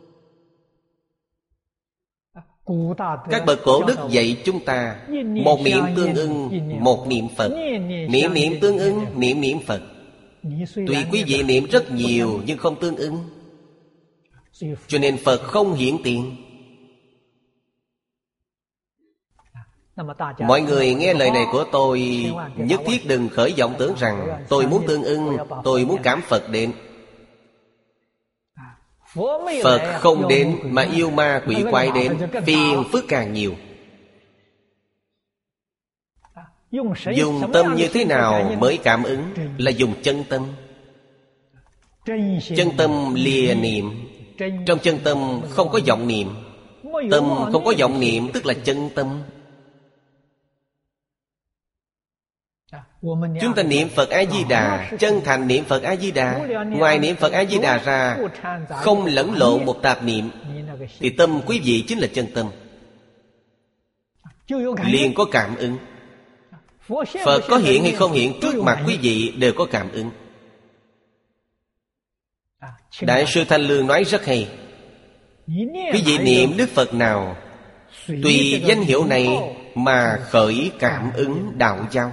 [SPEAKER 1] Các bậc cổ đức dạy chúng ta, một niệm tương ưng, một niệm Phật. Niệm niệm tương ưng, niệm niệm Phật. Tuy quý vị niệm rất nhiều nhưng không tương ưng, cho nên Phật không hiển tiền. Mọi người nghe lời này của tôi, nhất thiết đừng khởi vọng tưởng rằng tôi muốn tương ưng, tôi muốn cảm Phật đến. Phật không đến mà yêu ma quỷ quái đến, phiền phức càng nhiều. Dùng tâm như thế nào mới cảm ứng? Là dùng chân tâm. Chân tâm lìa niệm. Trong chân tâm không có vọng niệm. Tâm không có vọng niệm tức là chân tâm. Chúng ta niệm Phật A-di-đà, chân thành niệm Phật A-di-đà. Ngoài niệm Phật A-di-đà ra, không lẫn lộn một tạp niệm, thì tâm quý vị chính là chân tâm, liền có cảm ứng. Phật có hiện hay không hiện trước mặt quý vị đều có cảm ứng. Đại sư Thanh Lương nói rất hay. Quý vị niệm Đức Phật nào, tùy danh hiệu này mà khởi cảm ứng đạo giao.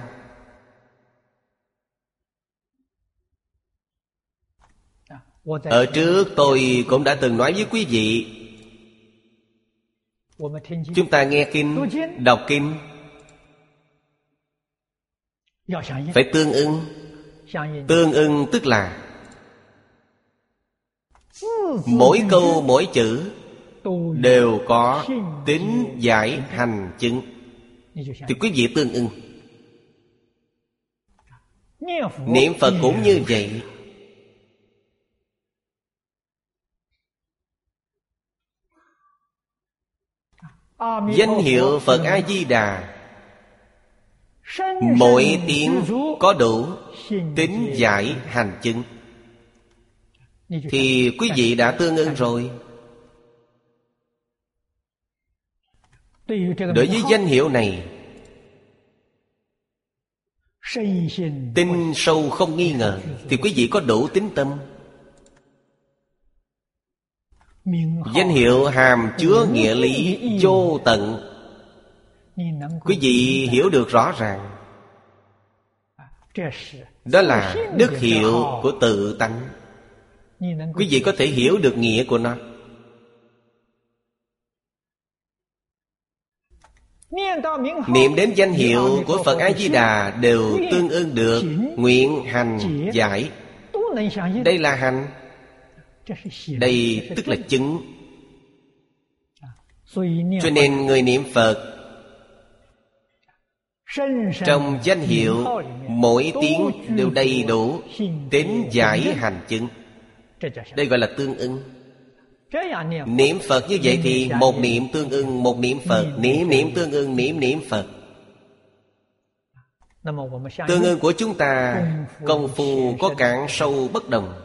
[SPEAKER 1] Ở trước tôi cũng đã từng nói với quý vị, chúng ta nghe kinh, đọc kinh phải tương ưng. Tương ưng tức là mỗi câu mỗi chữ đều có tính giải hành chứng, thì quý vị tương ưng. Niệm Phật cũng như vậy. Danh hiệu Phật A-di-đà mỗi tiếng có đủ tín giải hành chứng, thì quý vị đã tương ưng rồi. Đối với danh hiệu này, tin sâu không nghi ngờ, thì quý vị có đủ tín tâm. Danh hiệu hàm chứa nghĩa lý vô tận, quý vị hiểu được rõ ràng. Đó là đức hiệu của tự tánh. Quý vị có thể hiểu được nghĩa của nó. Niệm đến danh hiệu của Phật A-di-đà đều tương ưng được nguyện, hành, giải. Đây là hành, đây tức là chứng. Cho nên người niệm Phật trong danh hiệu mỗi tiếng đều đầy đủ tín giải hành chứng. Đây gọi là tương ưng. Niệm Phật như vậy thì một niệm tương ưng một niệm Phật, niệm tương ưng niệm Phật. Tương ưng của chúng ta công phu có cạn sâu bất đồng.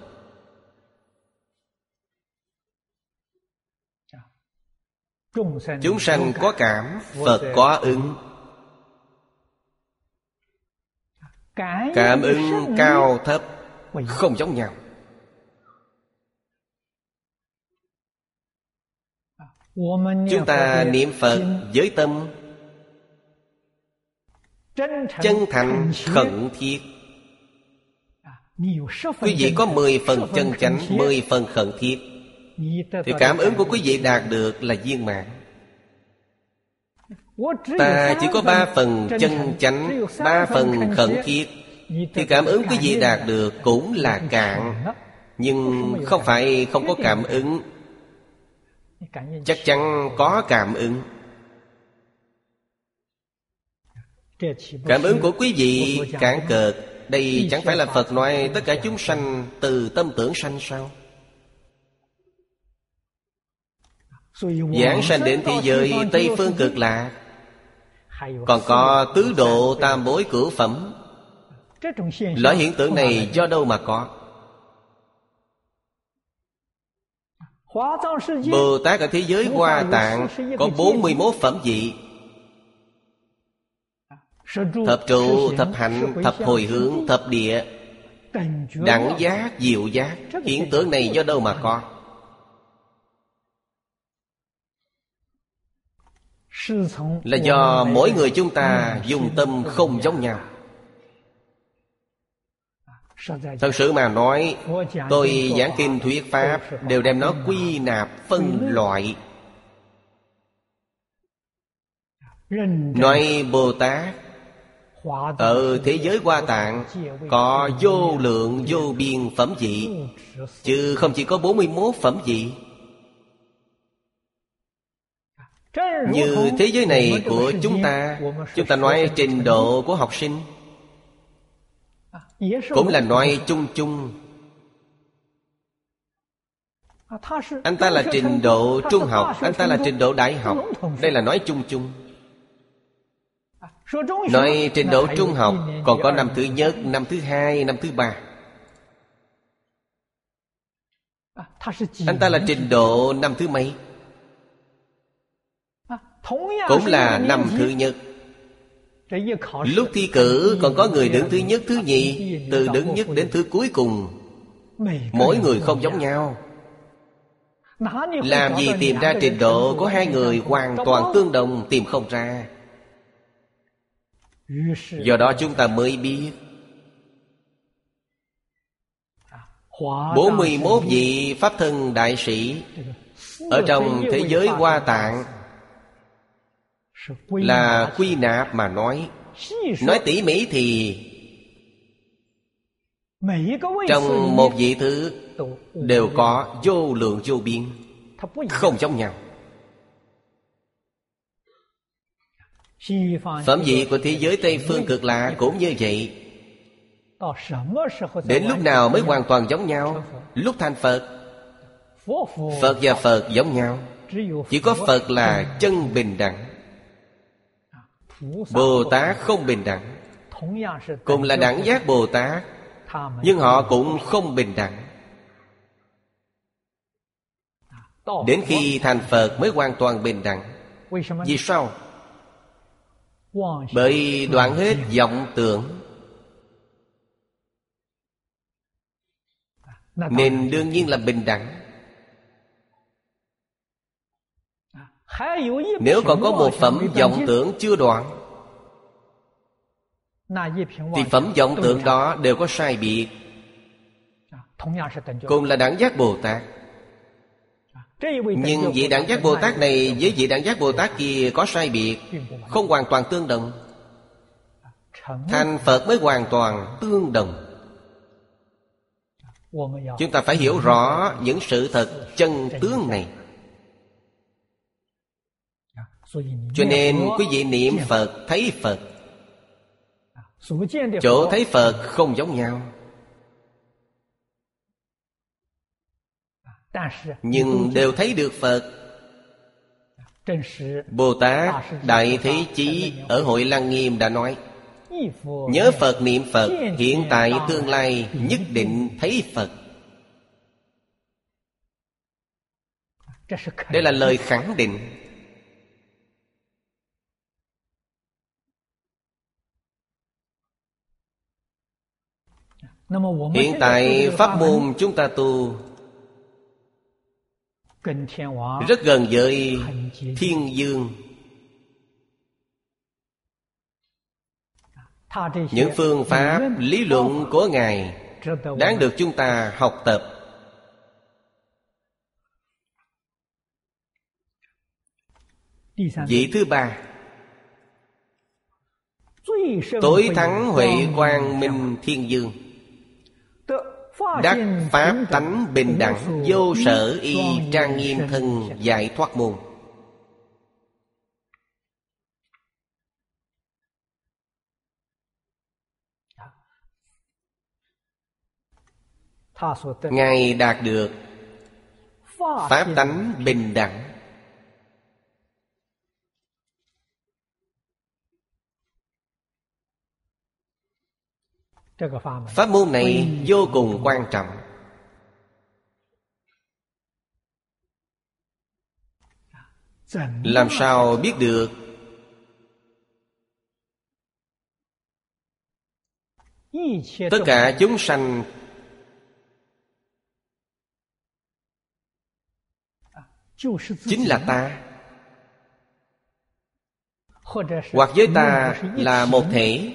[SPEAKER 1] Chúng sanh có cảm, Phật có ứng. Cảm ứng cao thấp không giống nhau. Chúng ta niệm Phật với tâm chân thành khẩn thiết. Quý vị có 10 phần chân chánh, 10 phần khẩn thiết, thì cảm ứng của quý vị đạt được là viên mãn. Ta chỉ có 3 phần chân chánh, 3 phần khẩn thiết, thì cảm ứng quý vị đạt được cũng là cạn. Nhưng không phải không có cảm ứng, chắc chắn có cảm ứng. Cảm ứng của quý vị cạn cợt. Đây chẳng phải là Phật nói tất cả chúng sanh từ tâm tưởng sanh sao? Giảng sanh đến thế giới Tây Phương Cực Lạc, còn có tứ độ tam bối cửu phẩm. Loại hiện tượng này do đâu mà có? Bồ Tát ở thế giới Hoa Tạng có 41 phẩm vị: thập trụ, thập hạnh, thập hồi hướng, thập địa, đẳng giác, diệu giác. Hiện tượng này do đâu mà có? Là do mỗi người chúng ta dùng tâm không giống nhau. Thật sự mà nói, tôi giảng kinh thuyết pháp đều đem nó quy nạp phân loại. Nói Bồ Tát ở thế giới Hoa Tạng có vô lượng vô biên phẩm vị, chứ không chỉ có 41 phẩm vị. Như thế giới này của chúng ta nói trình độ của học sinh, cũng là nói chung chung. Anh ta là trình độ trung học, anh ta là trình độ đại học. Đây là nói chung chung. Nói trình độ trung học còn có năm thứ nhất, năm thứ hai, năm thứ ba. Anh ta là trình độ năm thứ mấy? Cũng là năm thứ nhất. Lúc thi cử còn có người đứng thứ nhất, thứ nhì, từ đứng nhất đến thứ cuối cùng. Mỗi người không giống nhau. Làm gì tìm ra trình độ của hai người hoàn toàn tương đồng? Tìm không ra. Do đó chúng ta mới biết 41 vị Pháp Thân Đại Sĩ ở trong thế giới Hoa Tạng là quy nạp mà nói. Nói tỉ mỉ thì trong một vị thứ đều có vô lượng vô biên, không giống nhau. Phẩm vị của thế giới Tây Phương Cực Lạc cũng như vậy. Đến lúc nào mới hoàn toàn giống nhau? Lúc thành Phật. Phật và Phật giống nhau. Chỉ có Phật là chân bình đẳng. Bồ Tát không bình đẳng. Cùng là đẳng giác Bồ Tát, nhưng họ cũng không bình đẳng. Đến khi thành Phật mới hoàn toàn bình đẳng. Vì sao? Bởi đoạn hết vọng tưởng, nên đương nhiên là bình đẳng. Nếu còn có một phẩm vọng tưởng chưa đoạn, thì phẩm vọng tưởng đó đều có sai biệt. Cùng là đẳng giác Bồ Tát, nhưng vị đẳng giác Bồ Tát này với vị đẳng giác Bồ Tát kia có sai biệt, không hoàn toàn tương đồng. Thành Phật mới hoàn toàn tương đồng. Chúng ta phải hiểu rõ những sự thật chân tướng này. Cho nên quý vị niệm Phật thấy Phật, chỗ thấy Phật không giống nhau, nhưng đều thấy được Phật. Bồ Tát Đại Thế Chí ở Hội Lăng Nghiêm đã nói: nhớ Phật niệm Phật, hiện tại tương lai nhất định thấy Phật. Đây là lời khẳng định. Hiện tại pháp môn chúng ta tu rất gần với Thiên Dương. Những phương pháp lý luận của Ngài đáng được chúng ta học tập. Vị thứ ba, tối thắng huệ quang minh Thiên Dương, đắc pháp tánh bình đẳng, vô sở y trang nghiêm thân giải thoát môn. Ngài đạt được pháp tánh bình đẳng. Pháp môn này vô cùng quan trọng. Làm sao biết được? Tất cả chúng sanh chính là ta, hoặc với ta là một thể.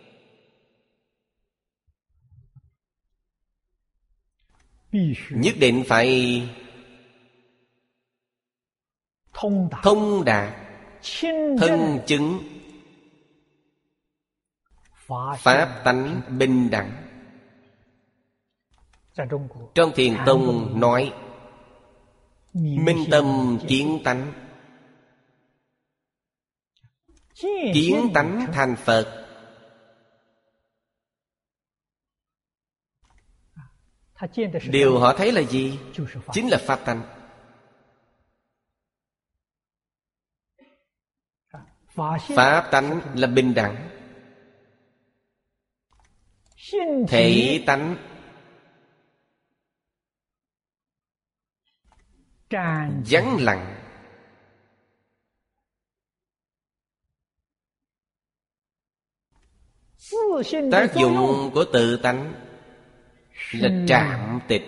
[SPEAKER 1] Nhất định phải thông đạt, thân chứng pháp tánh bình đẳng. Trong Thiền Tông nói minh tâm kiến tánh, kiến tánh thành Phật. Điều họ thấy là gì? Chính là pháp tánh. Pháp tánh là bình đẳng. Thể tánh vắng lặng. Tác dụng của tự tánh là trạm tịch.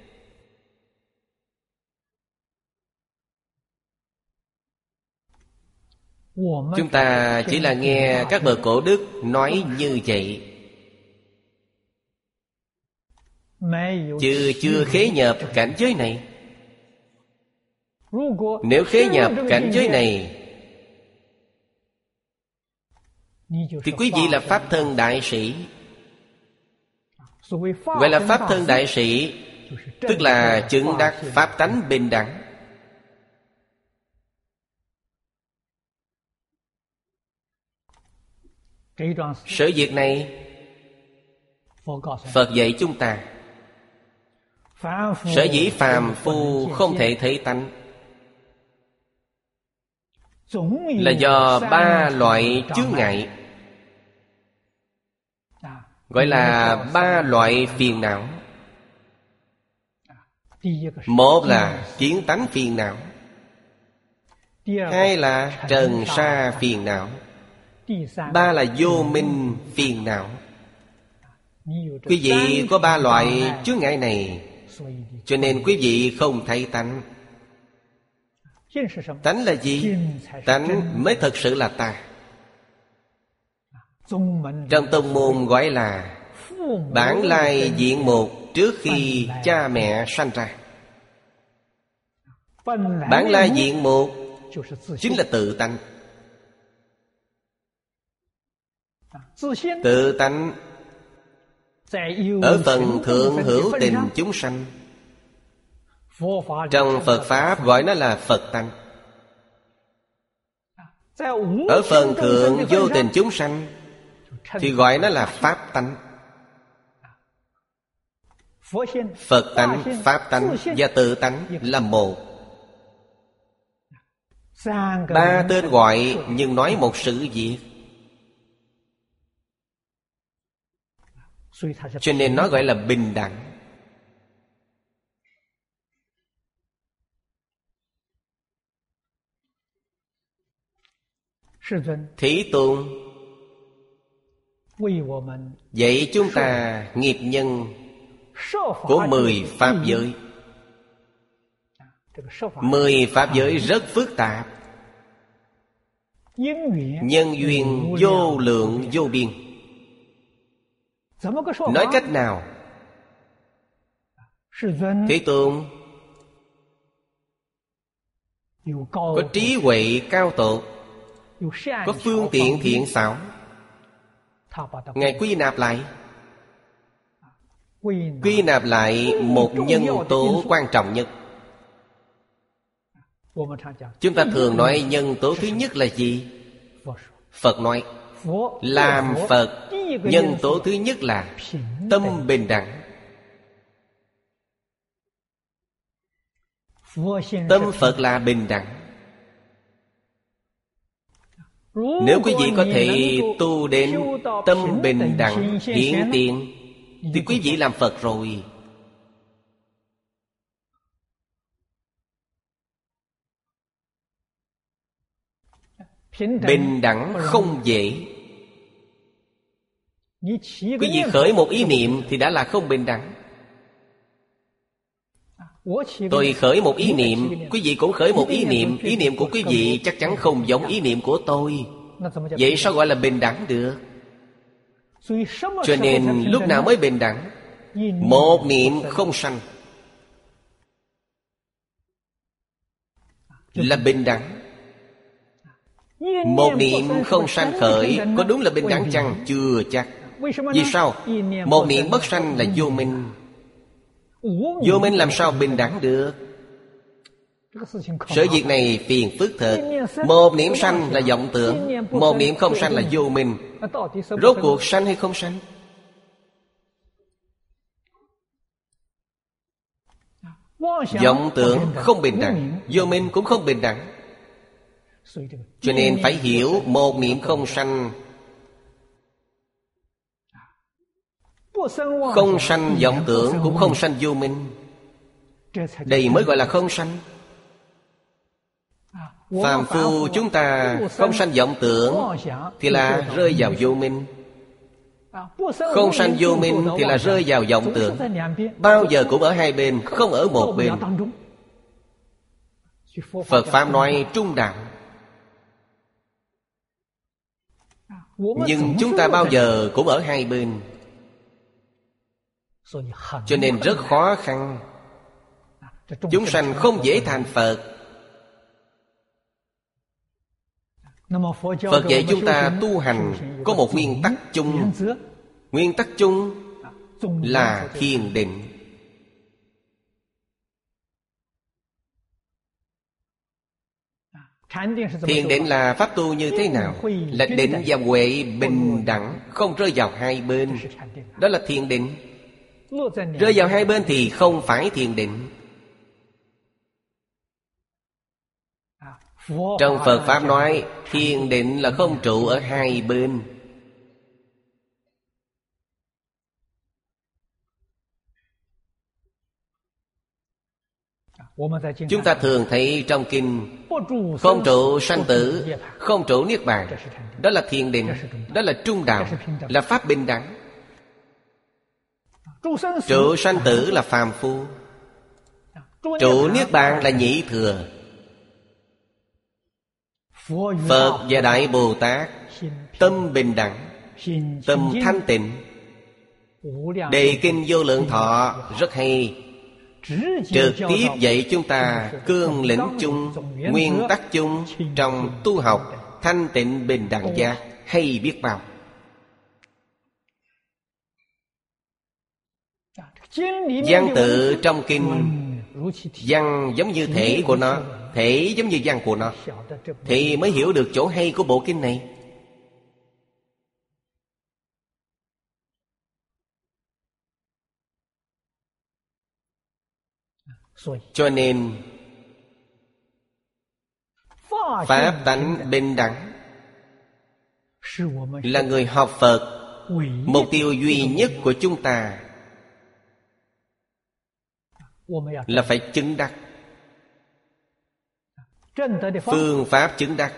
[SPEAKER 1] Chúng ta chỉ là nghe các bậc cổ đức nói như vậy, chứ chưa khế nhập cảnh giới này. Nếu khế nhập cảnh giới này thì quý vị là pháp thân đại sĩ. Gọi là pháp thân đại sĩ, tức là chứng đắc pháp tánh bình đẳng. Sự việc này Phật dạy chúng ta, sở dĩ phàm phu không thể thấy tánh, là do ba loại chướng ngại, gọi là ba loại phiền não. Một là kiến tánh phiền não, hai là trần sa phiền não, ba là vô minh phiền não. Quý vị có ba loại chướng ngại này, cho nên quý vị không thấy tánh. Tánh là gì? Tánh mới thật sự là ta. Trong tông môn gọi là bản lai diện mục trước khi cha mẹ sanh ra. Bản lai diện mục chính là tự tánh. Tự tánh ở phần thượng hữu tình chúng sanh. Trong Phật Pháp gọi nó là Phật tánh. Ở phần thượng vô tình chúng sanh thì gọi nó là Pháp tánh. Phật tánh, Pháp tánh và tự tánh là một. Ba tên gọi nhưng nói một sự việc, cho nên nó gọi là bình đẳng. Thế Tôn dạy chúng ta nghiệp nhân của 10 pháp giới. 10 pháp giới rất phức tạp, nhân duyên vô lượng vô biên. Nói cách nào? Thế Tôn có trí huệ cao tột, có phương tiện thiện xảo, Ngài quy nạp lại một nhân tố quan trọng nhất. Chúng ta thường nói nhân tố thứ nhất là gì? Phật nói làm Phật, nhân tố thứ nhất là tâm bình đẳng. Tâm Phật là bình đẳng. Nếu quý vị có thể tu đến tâm bình đẳng hiển tiền thì quý vị làm Phật rồi. Bình đẳng không dễ. Quý vị khởi một ý niệm thì đã là không bình đẳng. Tôi khởi một ý niệm, quý vị cũng khởi một ý niệm. Ý niệm của quý vị chắc chắn không giống ý niệm của tôi. Vậy sao gọi là bình đẳng được? Cho nên lúc nào mới bình đẳng? Một niệm không sanh là bình đẳng. Một niệm không sanh khởi có đúng là bình đẳng chăng? Chưa chắc. Vì sao? Một niệm bất sanh là vô minh. Vô minh làm sao bình đẳng được? Sự việc này phiền phức thật. Một niệm sanh là vọng tưởng, một niệm không sanh là vô minh. Rốt cuộc sanh hay không sanh? Vọng tưởng không bình đẳng, vô minh cũng không bình đẳng. Cho nên phải hiểu một niệm không sanh. Không sanh vọng tưởng cũng không sanh vô minh. Đây mới gọi là không sanh. Phàm phu chúng ta không sanh vọng tưởng thì là rơi vào vô minh. Không sanh vô minh thì là rơi vào vọng tưởng. Bao giờ cũng ở hai bên, không ở một bên. Phật Pháp nói trung đạo. Nhưng chúng ta bao giờ cũng ở hai bên, cho nên rất khó khăn. Chúng sanh không dễ thành Phật. Phật dạy chúng ta tu hành có một nguyên tắc chung. Nguyên tắc chung là thiền định. Thiền định là pháp tu như thế nào? Là định và huệ bình đẳng, không rơi vào hai bên. Đó là thiền định. Rơi vào hai bên thì không phải thiền định. Trong Phật Pháp nói thiền định là không trụ ở hai bên. Chúng ta thường thấy trong kinh không trụ sanh tử, không trụ niết bàn. Đó là thiền định, đó là trung đạo, là pháp bình đẳng. Trụ sanh tử là phàm phu, trụ niết bàn là nhị thừa. Phật và Đại Bồ Tát tâm bình đẳng, tâm thanh tịnh. Đề kinh Vô Lượng Thọ rất hay, trực tiếp dạy chúng ta cương lĩnh chung, nguyên tắc chung trong tu học thanh tịnh bình đẳng giác, hay biết bao. Văn tự trong kinh, văn giống như thể của nó, thể giống như văn của nó, thì mới hiểu được chỗ hay của bộ kinh này. Cho nên pháp tánh bình đẳng là người học Phật mục tiêu duy nhất của chúng ta, là phải chứng đắc. Phương pháp chứng đắc.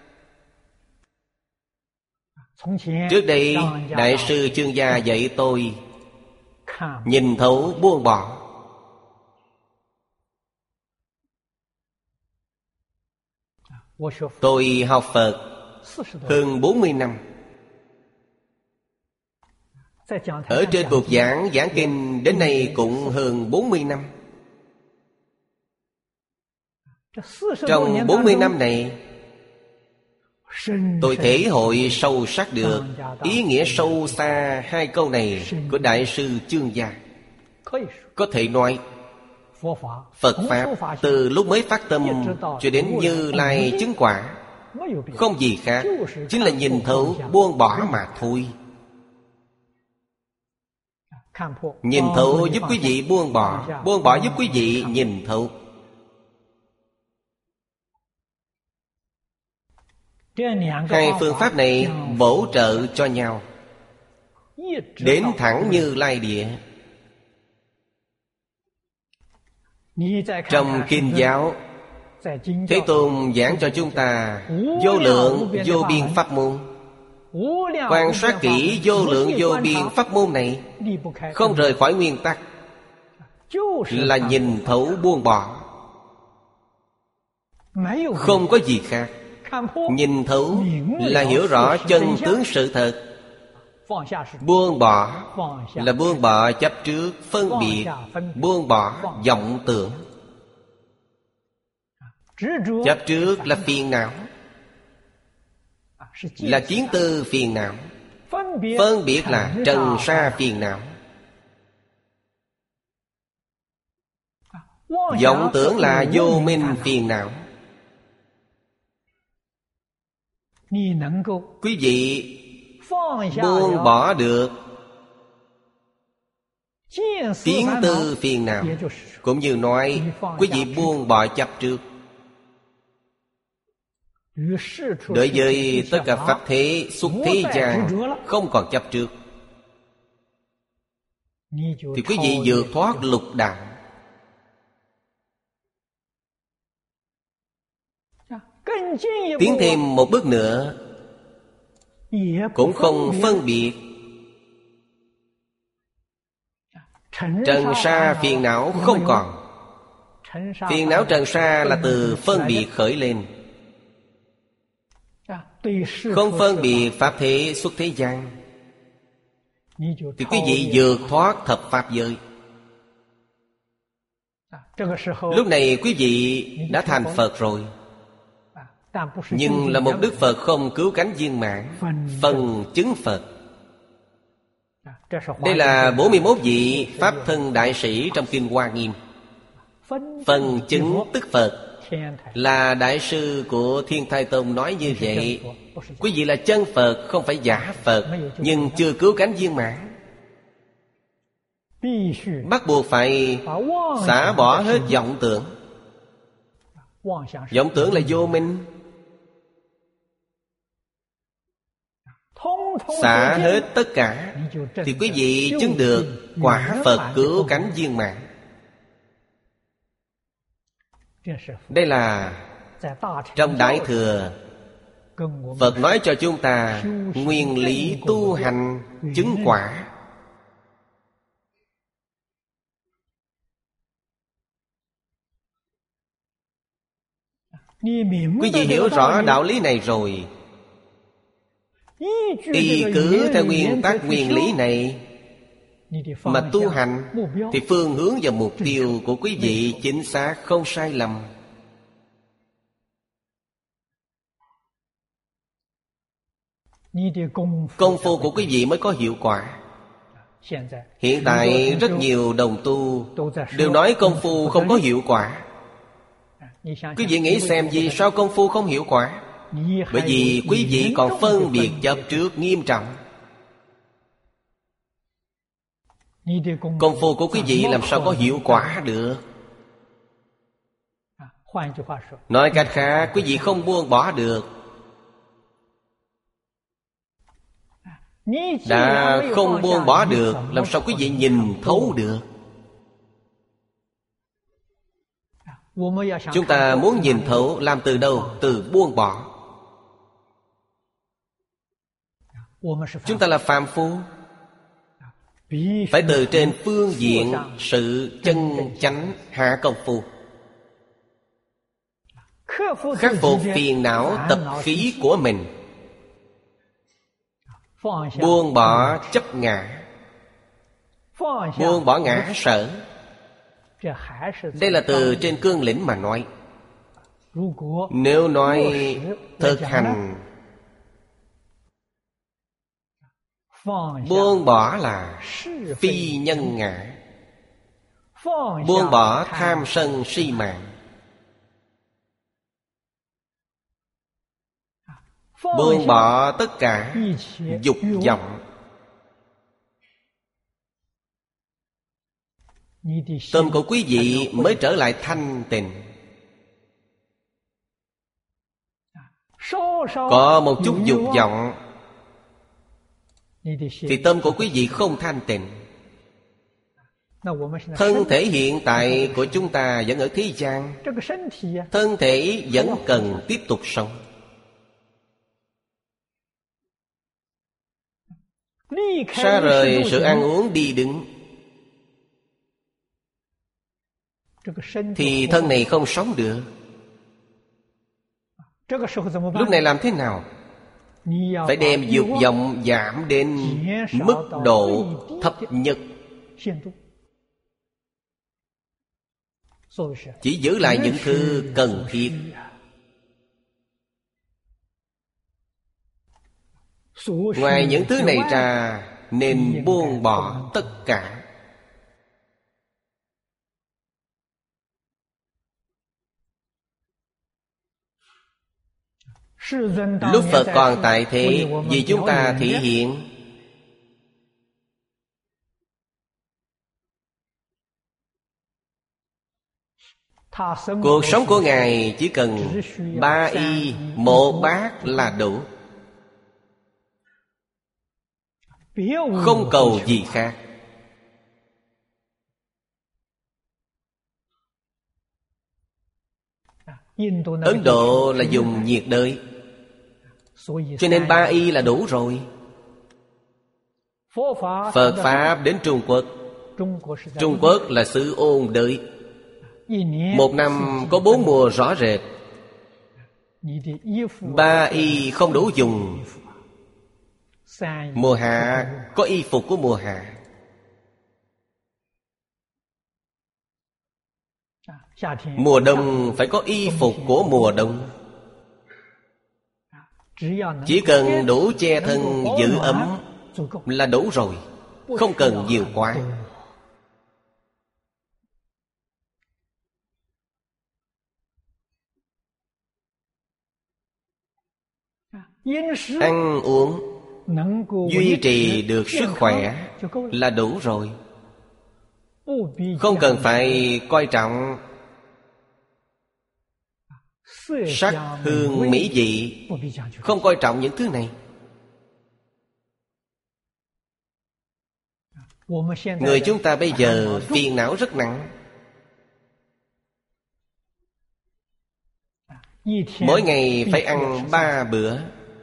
[SPEAKER 1] Trước đây Đại sư Chương Gia dạy tôi nhìn thấu buông bỏ. Tôi học Phật hơn 40 năm. Ở trên bục giảng giảng kinh đến nay cũng hơn 40 năm. Trong 40 năm này, tôi thể hội sâu sắc được ý nghĩa sâu xa hai câu này của Đại sư Chương Gia. Có thể nói Phật Pháp từ lúc mới phát tâm cho đến Như Lai chứng quả, không gì khác, chính là nhìn thấu buông bỏ mà thôi. Nhìn thấu giúp quý vị buông bỏ, buông bỏ giúp quý vị nhìn thấu. Hai phương pháp này bổ trợ cho nhau, đến thẳng Như Lai địa. Trong kinh giáo, Thế Tôn giảng cho chúng ta vô lượng vô biên pháp môn. Quan sát kỹ vô lượng vô biên pháp môn này, không rời khỏi nguyên tắc, là nhìn thấu buông bỏ, không có gì khác. Nhìn thấu là hiểu rõ chân tướng sự thật. Buông bỏ là buông bỏ chấp trước phân biệt, buông bỏ vọng tưởng. Chấp trước là phiền não, là kiến tư phiền não. Phân biệt là trần sa phiền não. Vọng tưởng là vô minh phiền não. Quý vị buông bỏ được kiến tư phiền não, cũng như nói quý vị buông bỏ chấp trước. Đối với tất cả pháp thế xuất thế gian không còn chấp trước, thì quý vị vượt thoát lục đạo. Tiến thêm một bước nữa, cũng không phân biệt. Trần sa phiền não không còn. Phiền não trần sa là từ phân biệt khởi lên. Không phân biệt pháp thế xuất thế gian, thì quý vị vượt thoát thập pháp giới. Lúc này quý vị đã thành Phật rồi, nhưng là một Đức Phật không cứu cánh viên mãn, phần chứng Phật. Đây là 41 vị Pháp thân đại sĩ trong Kinh Hoa Nghiêm. Phần chứng tức Phật là Đại sư của Thiên Thai Tông nói như vậy. Quý vị là chân Phật, không phải giả Phật, nhưng chưa cứu cánh viên mãn. Bắt buộc phải xả bỏ hết vọng tưởng. Vọng tưởng là vô minh. Xả hết tất cả thì quý vị chứng được quả Phật cứu cánh viên mãn. Đây là trong Đại Thừa Phật nói cho chúng ta nguyên lý tu hành chứng quả. Quý vị hiểu rõ đạo lý này rồi, y cứ theo nguyên tắc nguyên lý này mà tu hành, thì phương hướng và mục tiêu của quý vị chính xác, không sai lầm. Công phu của quý vị mới có hiệu quả. Hiện tại rất nhiều đồng tu đều nói công phu không có hiệu quả. Quý vị nghĩ xem vì sao công phu không hiệu quả? Bởi vì quý vị còn phân biệt chấp trước nghiêm trọng. Công phu của quý vị làm sao có hiệu quả được? Nói cách khác, quý vị không buông bỏ được. Đã không buông bỏ được, làm sao quý vị nhìn thấu được? Chúng ta muốn nhìn thấu, làm từ đâu? Từ buông bỏ. Chúng ta là phàm phu, phải từ trên phương diện sự chân chánh hạ công phu, khắc phục phiền não tập khí của mình, buông bỏ chấp ngã, buông bỏ ngã sở. Đây là từ trên cương lĩnh mà nói. Nếu nói thực hành, buông bỏ là phi nhân ngã, buông bỏ tham sân si mạng, buông bỏ tất cả dục vọng. Tâm của quý vị mới trở lại thanh tịnh. Có một chút dục vọng thì tâm của quý vị không thanh tịnh. Thân thể hiện tại của chúng ta vẫn ở thế gian, thân thể vẫn cần tiếp tục sống. Xa rời sự ăn uống đi đứng thì thân này không sống được. Lúc này làm thế nào? Phải đem dục vọng giảm đến mức độ thấp nhất, chỉ giữ lại những thứ cần thiết. Ngoài những thứ này ra, nên buông bỏ tất cả. Lúc Phật còn tại thế, vì chúng ta thể hiện, cuộc sống của Ngài chỉ cần 3 y 1 bát là đủ, không cầu gì khác. Ấn Độ là dùng nhiệt đới, cho nên 3 y là đủ rồi. Phật Pháp đến Trung Quốc, Trung Quốc là xứ ôn đới, 1 năm có 4 mùa rõ rệt. 3 y không đủ dùng. Mùa hạ có y phục của mùa hạ, mùa đông phải có y phục của mùa đông. Chỉ cần đủ che thân giữ ấm là đủ rồi, không cần nhiều quá. Ăn uống duy trì được sức khỏe là đủ rồi, không cần phải coi trọng sắc, hương, mỹ vị, không coi trọng những thứ này. Người chúng ta bây giờ phiền não rất nặng. Mỗi ngày phải ăn 3 bữa.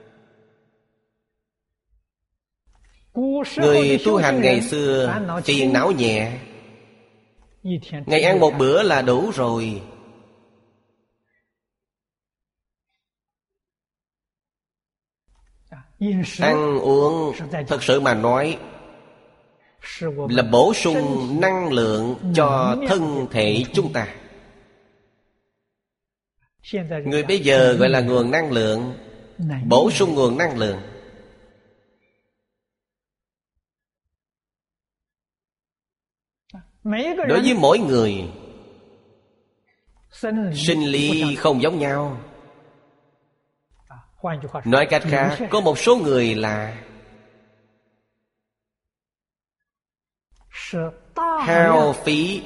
[SPEAKER 1] Người tu hành ngày xưa phiền não nhẹ, ngày ăn 1 bữa là đủ rồi. Ăn uống thật sự mà nói là bổ sung năng lượng cho thân thể chúng ta. Người bây giờ gọi là nguồn năng lượng, bổ sung nguồn năng lượng. Đối với mỗi người, sinh lý không giống nhau. Nói cách khác, có một số người là hao phí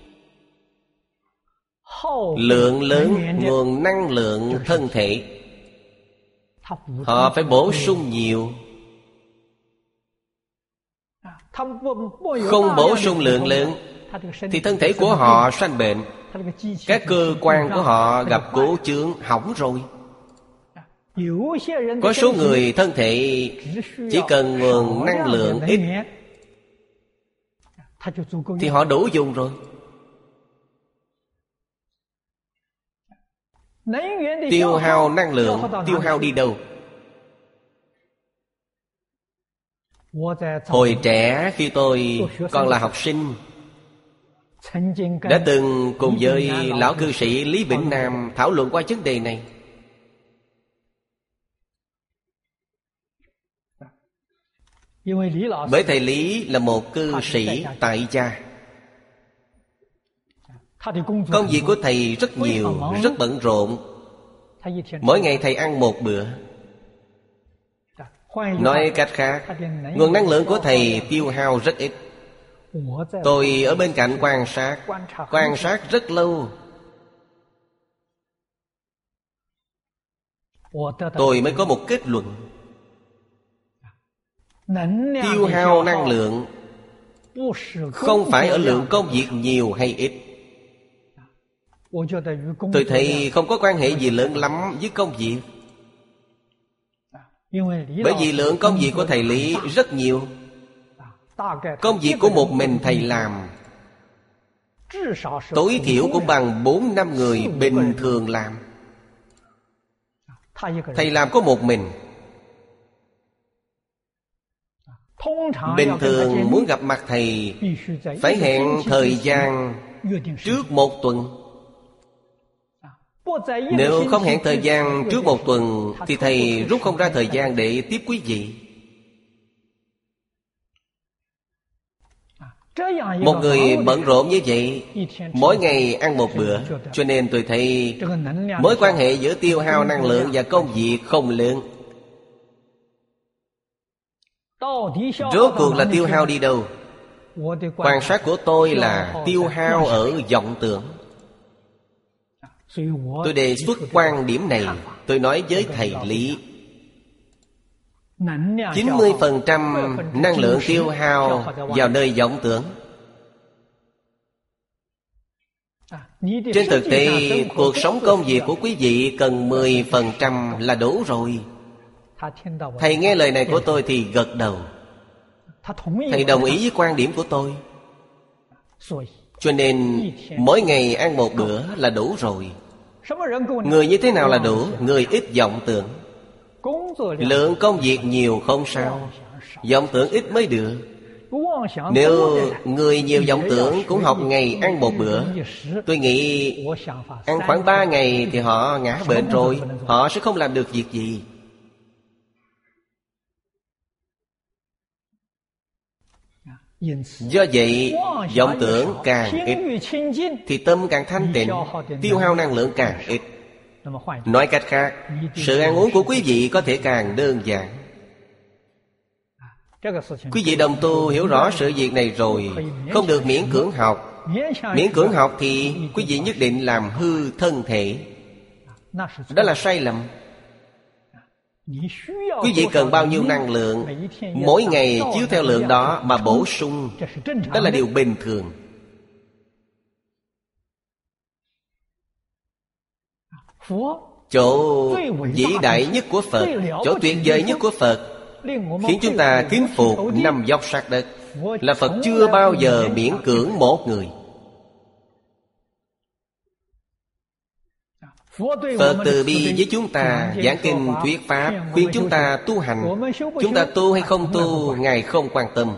[SPEAKER 1] lượng lớn nguồn năng lượng thân thể, họ phải bổ sung nhiều. Không bổ sung lượng lớn thì thân thể của họ sanh bệnh, các cơ quan của họ gặp cố chướng hỏng rồi. Có số người thân thể chỉ cần nguồn năng lượng ít thì họ đủ dùng rồi. Tiêu hao năng lượng, tiêu hao đi đâu? Hồi trẻ khi tôi còn là học sinh, đã từng cùng với lão cư sĩ Lý Bỉnh Nam thảo luận qua vấn đề này. Bởi thầy Lý là một cư sĩ tại gia, công việc của thầy rất nhiều, rất bận rộn. Mỗi ngày thầy ăn 1 bữa. Nói cách khác, nguồn năng lượng của thầy tiêu hao rất ít. Tôi ở bên cạnh quan sát rất lâu. Tôi mới có một kết luận. Tiêu hao năng lượng không phải ở lượng công việc nhiều hay ít. Tôi thấy không có quan hệ gì lớn lắm với công việc. Bởi vì lượng công việc của thầy Lý rất nhiều. Công việc của một mình thầy làm tối thiểu cũng bằng 4-5 người bình thường làm. Thầy làm có một mình. Bình thường muốn gặp mặt thầy phải hẹn thời gian trước 1 tuần. Nếu không hẹn thời gian trước 1 tuần thì thầy rút không ra thời gian để tiếp quý vị. Một người bận rộn như vậy, mỗi ngày ăn 1 bữa, cho nên tôi thấy mối quan hệ giữa tiêu hao năng lượng và công việc không lớn. Rốt cuộc là tiêu hao đi đâu? Quan sát của tôi là tiêu hao ở vọng tưởng. Tôi đề xuất quan điểm này. Tôi nói với thầy Lý, 90% năng lượng tiêu hao vào nơi vọng tưởng. Trên thực tế, cuộc sống công việc của quý vị cần 10% là đủ rồi. Thầy nghe lời này của tôi thì gật đầu. Thầy đồng ý với quan điểm của tôi. Cho nên mỗi ngày ăn 1 bữa là đủ rồi. Người như thế nào là đủ? Người ít vọng tưởng. Lượng công việc nhiều không sao, vọng tưởng ít mới được. Nếu người nhiều vọng tưởng cũng học ngày ăn 1 bữa, tôi nghĩ ăn khoảng 3 ngày thì họ ngã bệnh rồi. Họ sẽ không làm được việc gì. Do vậy, vọng tưởng càng ít thì tâm càng thanh tịnh, tiêu hao năng lượng càng ít. Nói cách khác, sự ăn uống của quý vị có thể càng đơn giản. Quý vị đồng tu hiểu rõ sự việc này rồi, không được miễn cưỡng học. Miễn cưỡng học thì quý vị nhất định làm hư thân thể. Đó là sai lầm. Quý vị cần bao nhiêu năng lượng, mỗi ngày chiếu theo lượng đó mà bổ sung. Đó là điều bình thường. Chỗ vĩ đại nhất của Phật, chỗ tuyệt vời nhất của Phật, khiến chúng ta kính phục năm dốc sát đất, là Phật chưa bao giờ miễn cưỡng một người. Phật từ bi với chúng ta, giảng kinh thuyết pháp, khuyên chúng ta tu hành. Chúng ta tu hay không tu, Ngài không quan tâm.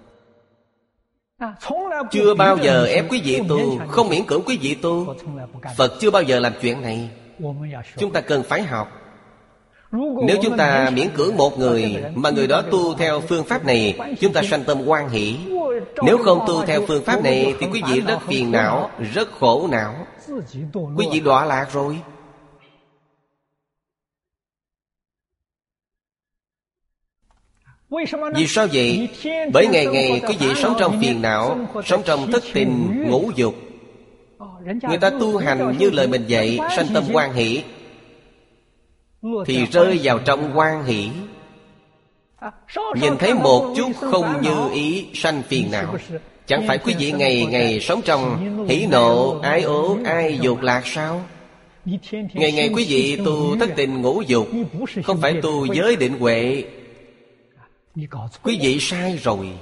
[SPEAKER 1] Chưa bao giờ ép quý vị tu, không miễn cưỡng quý vị tu. Phật chưa bao giờ làm chuyện này. Chúng ta cần phải học. Nếu chúng ta miễn cưỡng một người, mà người đó tu theo phương pháp này, chúng ta sanh tâm hoan hỷ. Nếu không tu theo phương pháp này, thì quý vị rất phiền não, rất khổ não. Quý vị đọa lạc rồi. Vì sao vậy? Bởi ngày ngày quý vị sống trong phiền não, sống trong thất tình ngũ dục. Người ta tu hành như lời mình dạy, sanh tâm hoan hỷ, thì rơi vào trong hoan hỷ. Nhìn thấy một chút không như ý, sanh phiền não. Chẳng phải quý vị ngày ngày sống trong hỉ nộ, ái ố, ai dục lạc sao? Ngày ngày quý vị tu thất tình ngũ dục, không phải tu giới định huệ. Quý vị sai rồi.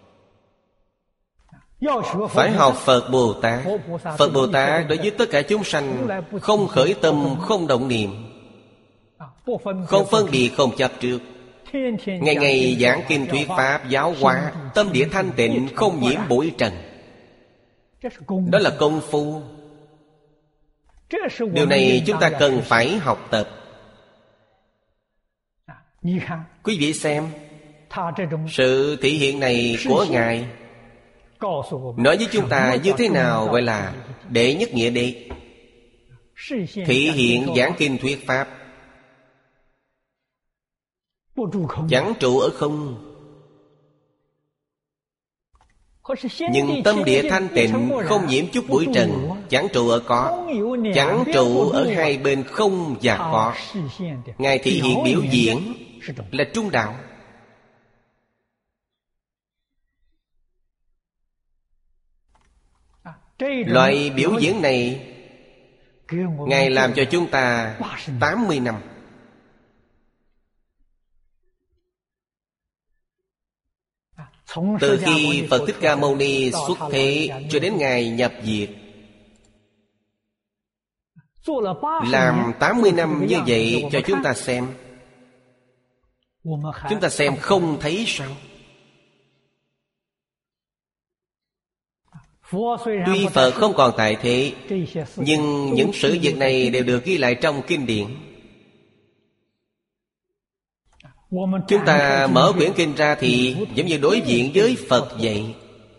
[SPEAKER 1] Phải học Phật Bồ Tát. Phật Bồ Tát đối với tất cả chúng sanh, không khởi tâm, không động niệm, không phân biệt, không chấp trước. Ngày ngày giảng kinh thuyết pháp, giáo hóa, tâm địa thanh tịnh, không nhiễm bụi trần. Đó là công phu. Điều này chúng ta cần phải học tập. Quý vị xem, sự thể hiện này của Ngài nói với chúng ta như thế nào gọi là đệ nhất nghĩa đệ. Thể hiện giảng kinh thuyết pháp, chẳng trụ ở không. Nhưng tâm địa thanh tịnh, không nhiễm chút bụi trần, chẳng trụ ở có, chẳng trụ ở hai bên không và có. Ngài thể hiện biểu diễn là trung đạo. Loại biểu diễn này Ngài làm cho chúng ta 80 năm. Từ khi Phật Thích Ca Mâu Ni xuất thế cho đến Ngài nhập diệt, làm 80 năm như vậy cho chúng ta xem. Chúng ta xem không thấy sao? Tuy Phật không còn tại thế, nhưng những sự việc này đều được ghi lại trong kinh điển. Chúng ta mở quyển kinh ra thì giống như đối diện với Phật vậy.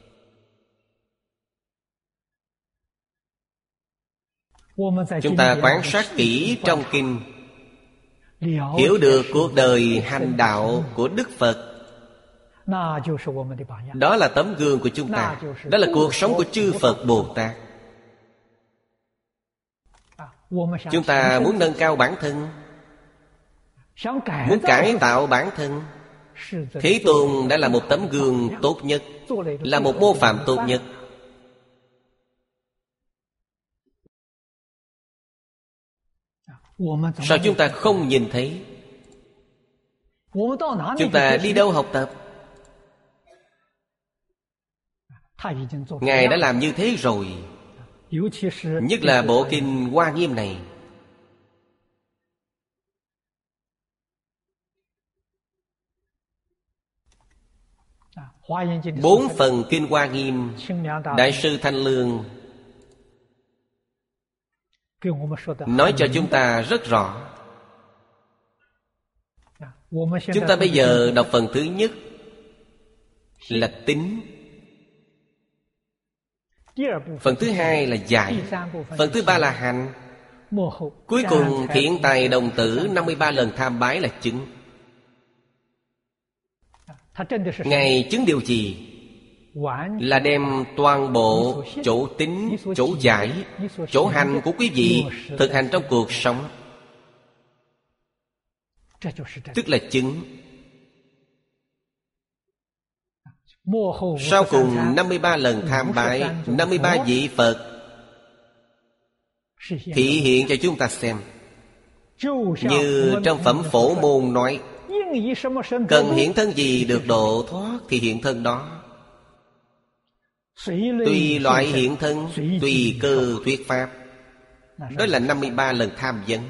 [SPEAKER 1] Chúng ta quan sát kỹ trong kinh, hiểu được cuộc đời hành đạo của Đức Phật. Đó là tấm gương của chúng ta. Đó là cuộc sống của chư Phật Bồ Tát. Chúng ta muốn nâng cao bản thân, muốn cải tạo bản thân, Thế Tôn đã là một tấm gương tốt nhất, là một mô phạm tốt nhất. Sao chúng ta không nhìn thấy? Chúng ta đi đâu học tập? Ngài đã làm như thế rồi. Nhất là bộ kinh Hoa Nghiêm này. Bốn phần kinh Hoa Nghiêm, Đại sư Thanh Lương nói cho chúng ta rất rõ. Chúng ta bây giờ đọc phần thứ nhất là tính, phần thứ hai là giải, phần thứ ba là hành, cuối cùng thiện tài đồng tử 53 lần tham bái là chứng. Ngài chứng điều gì? Là đem toàn bộ chỗ tính, chỗ giải, chỗ hành của quý vị thực hành trong cuộc sống. tức là chứng. Sau cùng 53 lần tham bái 53 vị Phật thị hiện cho chúng ta xem. Như trong phẩm Phổ Môn nói, cần hiện thân gì được độ thoát thì hiện thân đó. Tùy loại hiện thân, tùy cơ thuyết pháp. Đó là 53 lần tham vấn.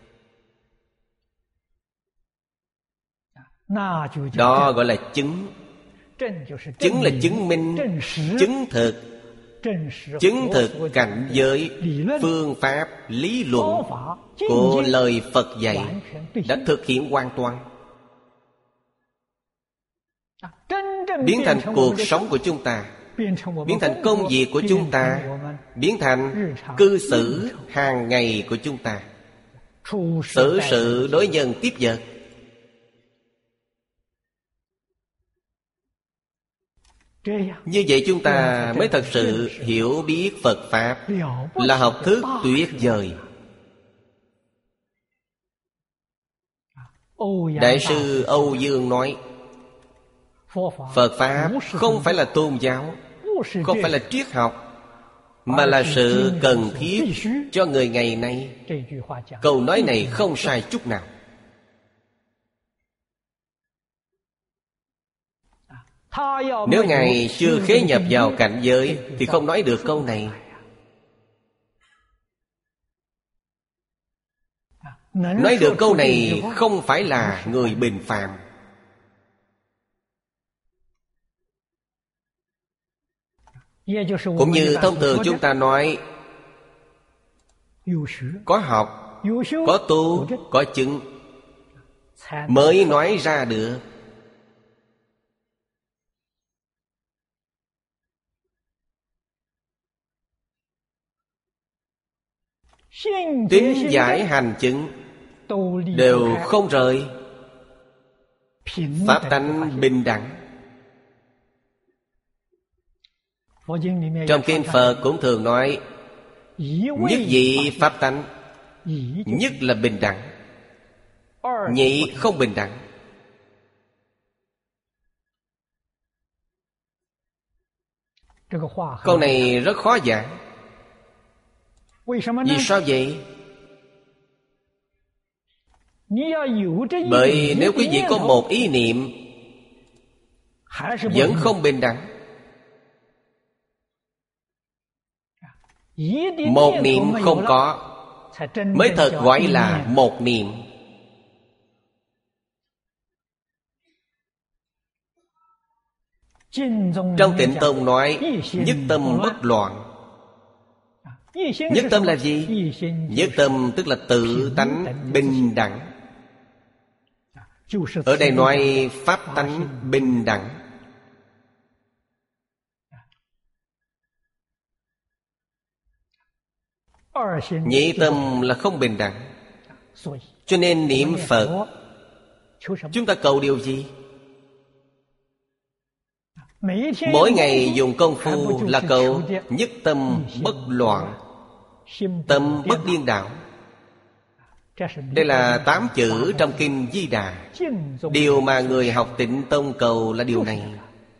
[SPEAKER 1] Đó gọi là chứng. Chứng là chứng minh, chứng thực. Chứng thực cảnh giới, phương pháp, lý luận của lời Phật dạy đã thực hiện hoàn toàn, biến thành cuộc sống của chúng ta, biến thành công việc của chúng ta, biến thành cư xử hàng ngày của chúng ta, xử sự đối nhân tiếp vật. Như vậy chúng ta mới thật sự hiểu biết Phật Pháp là học thức tuyệt vời. Đại sư Âu Dương nói, Phật Pháp không phải là tôn giáo, không phải là triết học, mà là sự cần thiết cho người ngày nay. Câu nói này không sai chút nào. Nếu Ngài chưa khế nhập vào cảnh giới thì không nói được câu này. Nói được câu này không phải là người bình phàm. Cũng như thông thường chúng ta nói, có học, có tu, có chứng mới nói ra được. Tín giải hành chứng đều không rời pháp tánh bình đẳng. Trong kinh Phật cũng thường nói, nhất vị pháp tánh, nhất là bình đẳng, nhị không bình đẳng. Câu này rất khó giảng. Vì sao vậy? Bởi nếu quý vị có một ý niệm vẫn không bình đẳng, một niệm không có mới thật gọi là một niệm. Trong Tịnh Tông nói, nhất tâm bất loạn. Nhất tâm là gì? Nhất tâm tức là tự tánh bình đẳng. Ở đây nói pháp tánh bình đẳng. Nhị tâm là không bình đẳng. Cho nên niệm Phật, chúng ta cầu điều gì? Mỗi ngày dùng công phu là cầu nhất tâm bất loạn, tâm bất điên đảo. Đây là 8 chữ trong kinh Di Đà. Điều mà người học Tịnh Tông cầu là điều này.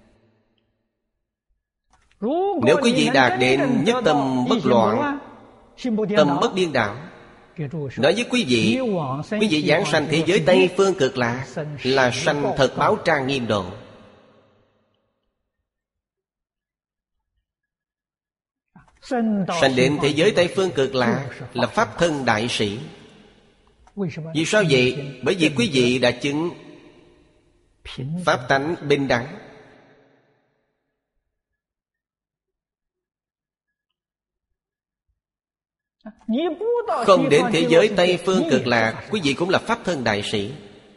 [SPEAKER 1] Nếu quý vị đạt đến nhất tâm bất loạn, tâm bất điên đảo, nói với quý vị giảng sanh thế giới Tây Phương Cực Lạc là sanh thật báo trang nghiêm độ. Sanh đến thế giới Tây Phương Cực Lạc là pháp thân đại sĩ. Vì sao vậy? Bởi vì quý vị đã chứng pháp tánh bình đẳng. Không đến thế giới Tây Phương Cực Lạc, quý vị cũng là pháp thân đại sĩ.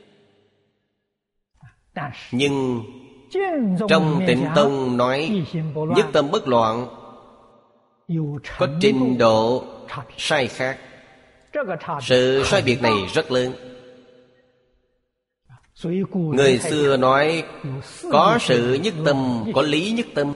[SPEAKER 1] Nhưng trong Tịnh Tông nói nhất tâm bất loạn có trình độ sai khác. Sự sai biệt này rất lớn. Người xưa nói có sự nhất tâm, có lý nhất tâm.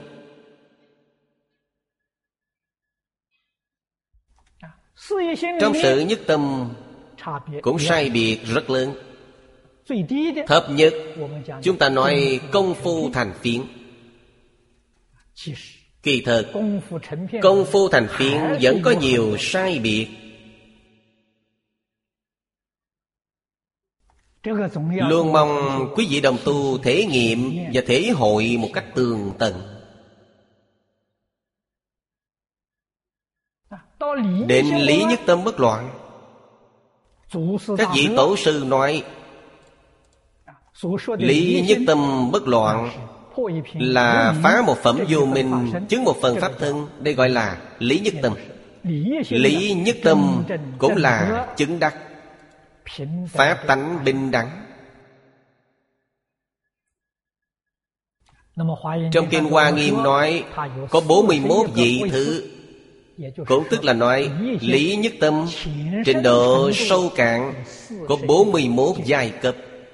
[SPEAKER 1] Trong sự nhất tâm cũng sai biệt rất lớn. Thấp nhất chúng ta nói công phu thành phiến. Kỳ thực công phu thành phiến vẫn có nhiều sai biệt. Luôn mong quý vị đồng tu thể nghiệm và thể hội một cách tường tận. Đến lý nhất tâm bất loạn, các vị tổ sư nói lý nhất tâm bất loạn là phá một phẩm vô minh, chứng một phần pháp thân. Đây gọi là lý nhất tâm. Lý nhất tâm cũng là chứng đắc pháp tánh bình đẳng. Trong Kinh Hoa Nghiêm nói có 41 vị thứ, cũng tức là nói lý nhất tâm trình độ sâu cạn có 41 giai cấp.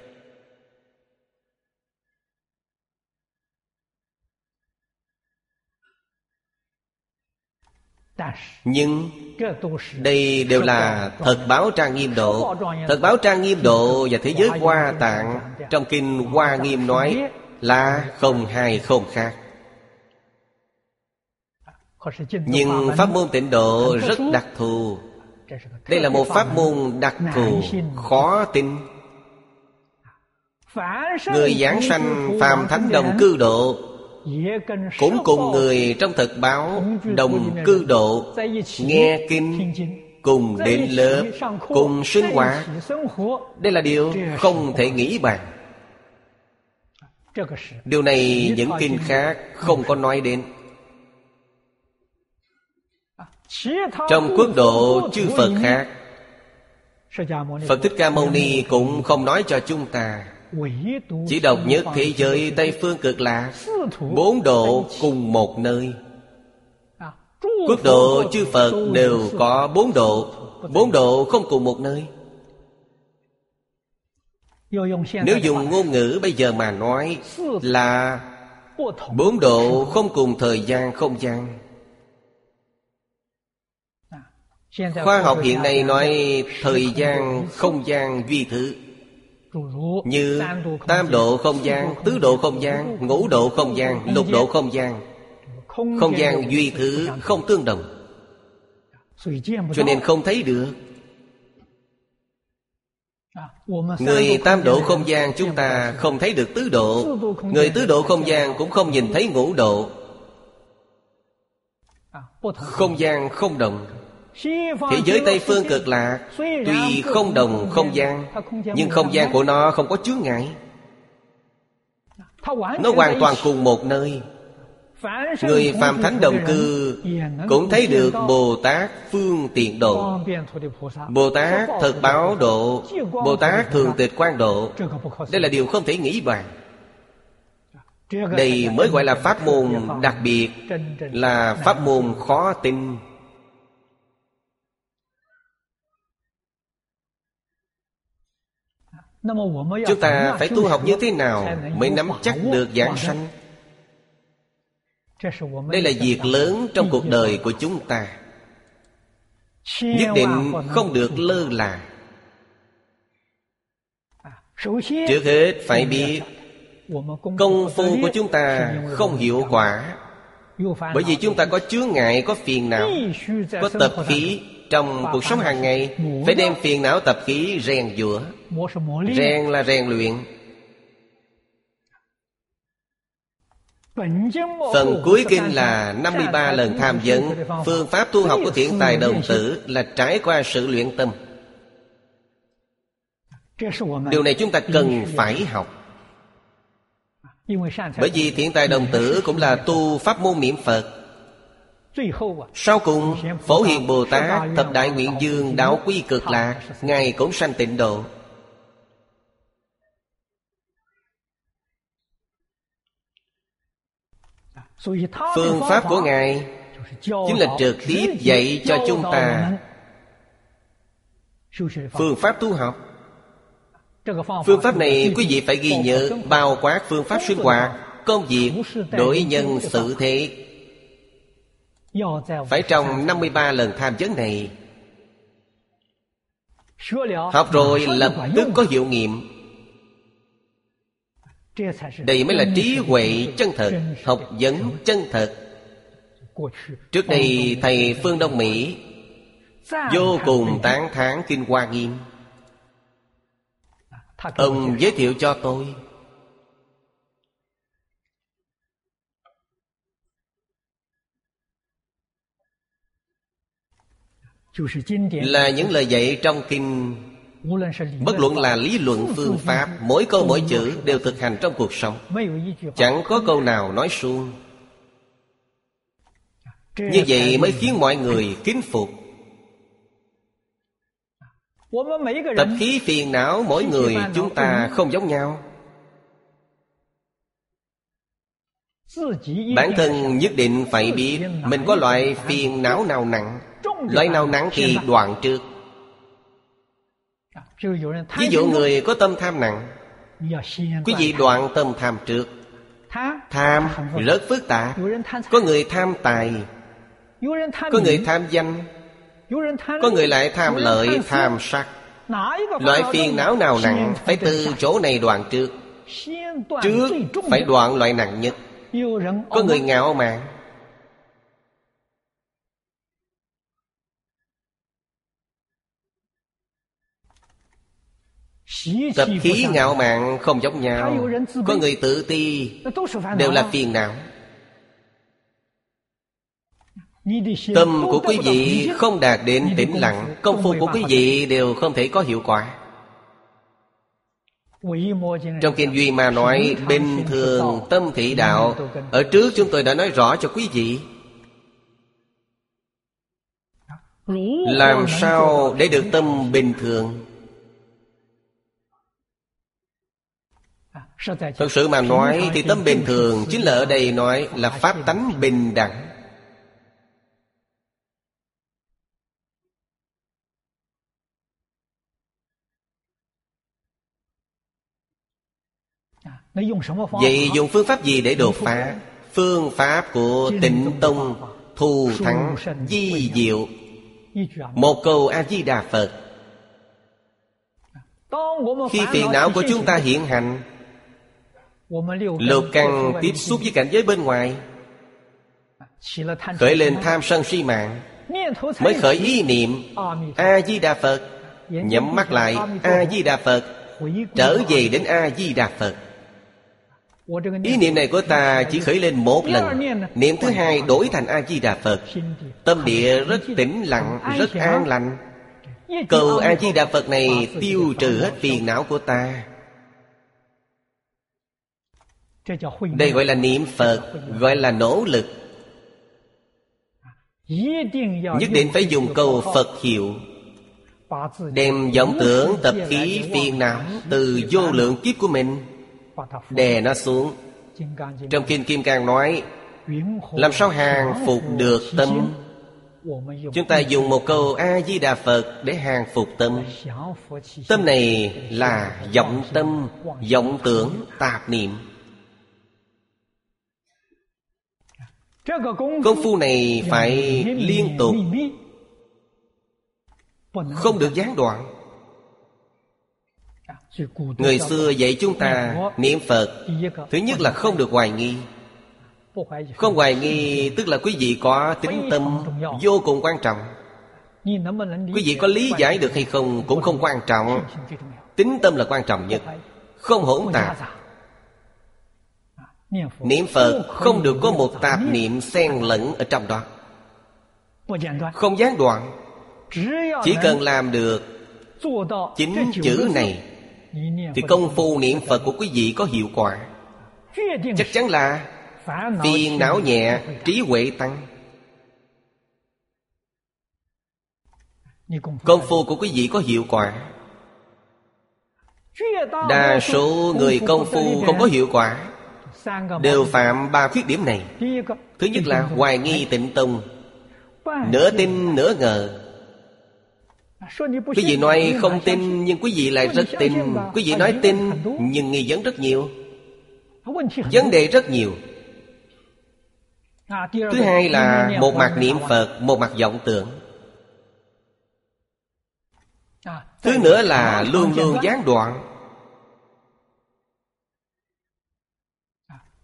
[SPEAKER 1] Nhưng đây đều là thật báo trang nghiêm độ. Thật báo trang nghiêm độ và thế giới Hoa Tạng trong Kinh Hoa Nghiêm nói là không hai không khác. Nhưng pháp môn Tịnh Độ rất đặc thù. Đây là một pháp môn đặc thù, khó tin. Người giảng sanh phàm thánh đồng cư độ cũng cùng người trong thật báo đồng cư độ, nghe kinh, cùng đến lớp, cùng sinh hoạt. Đây là điều không thể nghĩ bàn. Điều này những kinh khác không có nói đến. Trong quốc độ chư Phật khác, Phật Thích Ca Mâu Ni cũng không nói cho chúng ta. Chỉ độc nhất thế giới Tây Phương Cực Lạc, 4 độ cùng một nơi. Quốc độ chư Phật đều có 4 độ, 4 độ không cùng một nơi. Nếu dùng ngôn ngữ bây giờ mà nói là 4 độ không cùng thời gian không gian. Khoa học hiện nay nói thời gian không gian duy thứ, như tam độ không gian, tứ độ không gian, ngũ độ không gian, lục độ không gian. Không gian duy thứ không tương đồng, cho nên không thấy được. Người tam độ không gian chúng ta không thấy được tứ độ, người tứ độ không gian cũng không nhìn thấy ngũ độ. Không gian không đồng. Thế giới Tây Phương Cực Lạc tuy không đồng không gian, nhưng không gian của nó không có chướng ngại. Nó hoàn toàn cùng một nơi. Người phàm thánh đồng cư cũng thấy được Bồ Tát phương tiện độ, Bồ Tát thật báo độ, Bồ Tát thường tịch quan độ. Đây là điều không thể nghĩ bàn. Đây mới gọi là pháp môn đặc biệt, là pháp môn khó tin. Chúng ta phải tu học như thế nào mới nắm chắc được giảng sanh? Đây là việc lớn trong cuộc đời của chúng ta, nhất định không được lơ là. Trước hết phải biết công phu của chúng ta không hiệu quả, bởi vì chúng ta có chướng ngại, có phiền não, có tập khí. Trong cuộc sống hàng ngày phải đem phiền não tập khí rèn giũa. Rèn là rèn luyện. Phần cuối kinh là 53 lần tham vấn. Phương pháp tu học của Thiện Tài Đồng Tử là trải qua sự luyện tâm. Điều này chúng ta cần phải học. Bởi vì Thiện Tài Đồng Tử cũng là tu pháp môn niệm Phật. Sau cùng Phổ Hiền Bồ Tát Thập Đại Nguyện Dương Đạo Quy Cực Lạc, Ngài cũng sanh tịnh độ. Phương pháp của Ngài chính là trực tiếp dạy cho chúng ta phương pháp tu học. Phương pháp này quý vị phải ghi nhớ, bao quát phương pháp sinh hoạt, công việc, đối nhân xử thế. Phải trong 53 lần tham vấn này. Học rồi lập tức có hiệu nghiệm. Đây mới là trí huệ chân thật, học vấn chân thật. Trước đây thầy Phương Đông Mỹ vô cùng tán thán Kinh Hoa Nghiêm. Ông giới thiệu cho tôi là những lời dạy trong kinh. Bất luận là lý luận phương pháp, mỗi câu mỗi chữ đều thực hành trong cuộc sống, chẳng có câu nào nói suông. Như vậy mới khiến mọi người kính phục. Tập khí phiền não mỗi người chúng ta không giống nhau. Bản thân nhất định phải biết mình có loại phiền não nào nặng. Loại nào nặng thì đoạn trước. Ví dụ người có tâm tham nặng, quý vị đoạn tâm tham trước. Tham rất phức tạp. Có người tham tài, có người tham danh, có người lại tham lợi, tham sắc. Loại phiền não nào nặng phải từ chỗ này đoạn trước. Trước phải đoạn loại nặng nhất. Có người ngạo mạn, tập khí ngạo mạn không giống nhau. Có người tự ti, đều là phiền não. Tâm của quý vị không đạt đến tĩnh lặng, công phu của quý vị đều không thể có hiệu quả. Trong Kinh Duy Ma nói bình thường tâm thị đạo. Ở trước chúng tôi đã nói rõ cho quý vị. Làm sao để được tâm bình thường? Thật sự mà nói thì tâm bình thường chính là ở đây nói là pháp tánh bình đẳng. Vậy dùng phương pháp gì để đột phá? Phương pháp của Tịnh Tông thù thắng di diệu. Một câu A-di-đà Phật. Khi phiền não của chúng ta hiện hành, lục căn tiếp xúc với cảnh giới bên ngoài, khởi lên tham sân si mạng, mới khởi ý niệm A-di-đà Phật. Nhắm mắt lại A-di-đà Phật, trở về đến A-di-đà Phật. Ý niệm này của ta chỉ khởi lên một lần. Niệm thứ hai đổi thành A-di-đà Phật. Tâm địa rất tĩnh lặng, rất an lành. Cầu A-di-đà Phật này tiêu trừ hết phiền não của ta. Đây gọi là niệm Phật, gọi là nỗ lực. Nhất định phải dùng câu Phật hiệu, đem vọng tưởng tập khí phiền não từ vô lượng kiếp của mình đè nó xuống. Trong Kinh Kim Cang nói, làm sao hàng phục được tâm? Chúng ta dùng một câu A-di-đà Phật để hàng phục tâm. Tâm này là vọng tâm, vọng tưởng, tạp niệm. Công phu này phải liên tục, không được gián đoạn. Người xưa dạy chúng ta niệm Phật, thứ nhất là không được hoài nghi. Không hoài nghi tức là quý vị có tín tâm vô cùng quan trọng. Quý vị có lý giải được hay không cũng không quan trọng. Tín tâm là quan trọng nhất. Không hỗn tạp. Niệm Phật không được có một tạp niệm xen lẫn ở trong đó, không gián đoạn. Chỉ cần làm được 9 chữ này thì công phu niệm Phật của quý vị có hiệu quả. Chắc chắn là phiền não nhẹ, trí huệ tăng. Công phu của quý vị có hiệu quả. Đa số người công phu không có hiệu quả đều phạm 3 khuyết điểm này. Thứ nhất là hoài nghi Tịnh Tông, nửa tin nửa ngờ. Quý vị nói không tin nhưng quý vị lại rất tin. Quý vị nói tin nhưng nghi vấn rất nhiều, vấn đề rất nhiều. Thứ hai là một mặt niệm Phật, một mặt vọng tưởng. Thứ nữa là luôn luôn gián đoạn.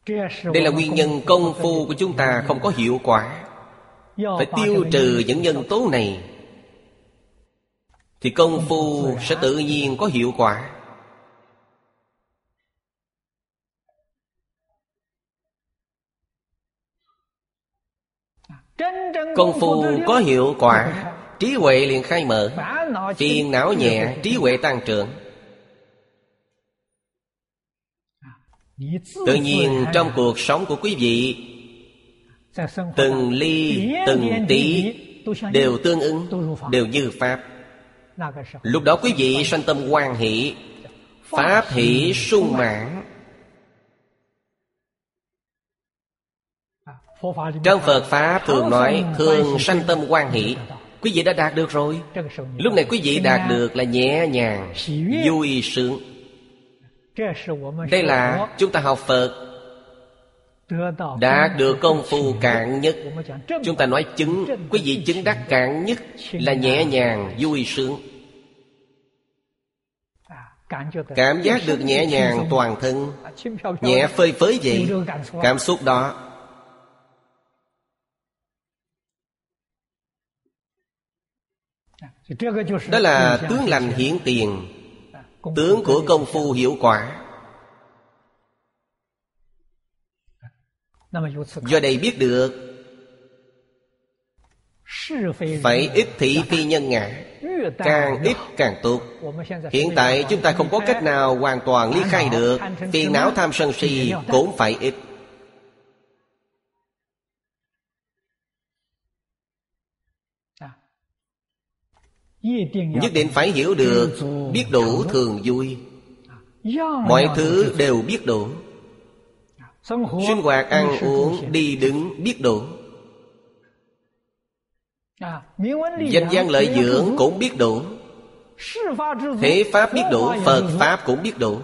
[SPEAKER 1] Đây là nguyên nhân công phu của chúng ta không có hiệu quả. Phải tiêu trừ những nhân tố này thì công phu sẽ tự nhiên có hiệu quả. Công phu có hiệu quả, trí huệ liền khai mở, phiền não nhẹ, trí huệ tăng trưởng. Tự nhiên trong cuộc sống của quý vị, từng ly từng tí đều tương ứng, đều như Pháp. Lúc đó quý vị sanh tâm hoan hỷ, Pháp hỷ sung mãn. Trong Phật Pháp thường nói thường sanh tâm hoan hỷ. Quý vị đã đạt được rồi. Lúc này quý vị đạt được là nhẹ nhàng, vui sướng. Đây là chúng ta học Phật đạt được công phu cạn nhất. Chúng ta nói chứng, quý vị chứng đắc cạn nhất là nhẹ nhàng, vui sướng. Cảm giác được nhẹ nhàng toàn thân, nhẹ phơi phới vậy. Cảm xúc đó đó là tướng lành hiển tiền, tướng của công phu hiệu quả. Do đây biết được phải ít thị phi nhân ngã, càng ít càng tốt. Hiện tại chúng ta không có cách nào hoàn toàn ly khai được. Phiền não tham sân si cũng phải ít. Nhất định phải hiểu được biết đủ thường vui. Mọi thứ đều biết đủ. Sinh hoạt ăn uống đi đứng biết đủ. Danh văn lợi dưỡng cũng biết đủ. Thế Pháp biết đủ, Phật Pháp cũng biết đủ.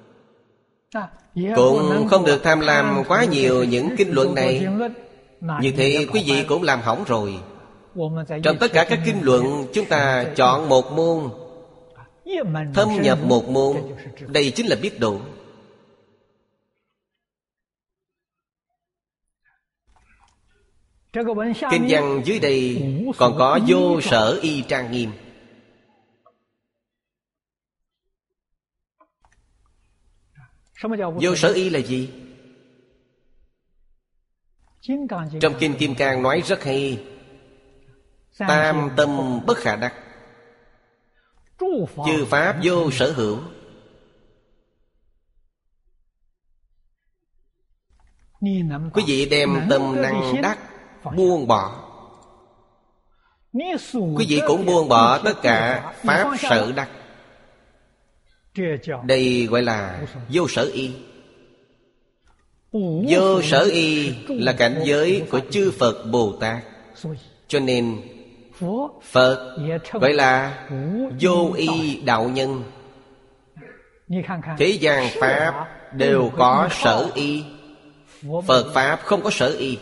[SPEAKER 1] Cũng không được tham lam quá nhiều những kinh luận này. Như thế quý vị cũng làm hỏng rồi. Trong tất cả các kinh luận, chúng ta chọn một môn, thâm nhập một môn. Đây chính là biết đủ. Kinh văn dưới đây còn có vô sở y trang nghiêm. Vô sở y là gì? Trong Kinh Kim Cang nói rất hay. Tam tâm bất khả đắc, chư pháp vô sở hữu. Quý vị đem tâm năng đắc buông bỏ. Quý vị cũng buông bỏ tất cả pháp sở đắc. Đây gọi là vô sở y. Vô sở y là cảnh giới của chư Phật Bồ Tát. Cho nên Phật gọi là vô y đạo nhân. Thế gian Pháp đều có sở y, Phật Pháp không có sở y.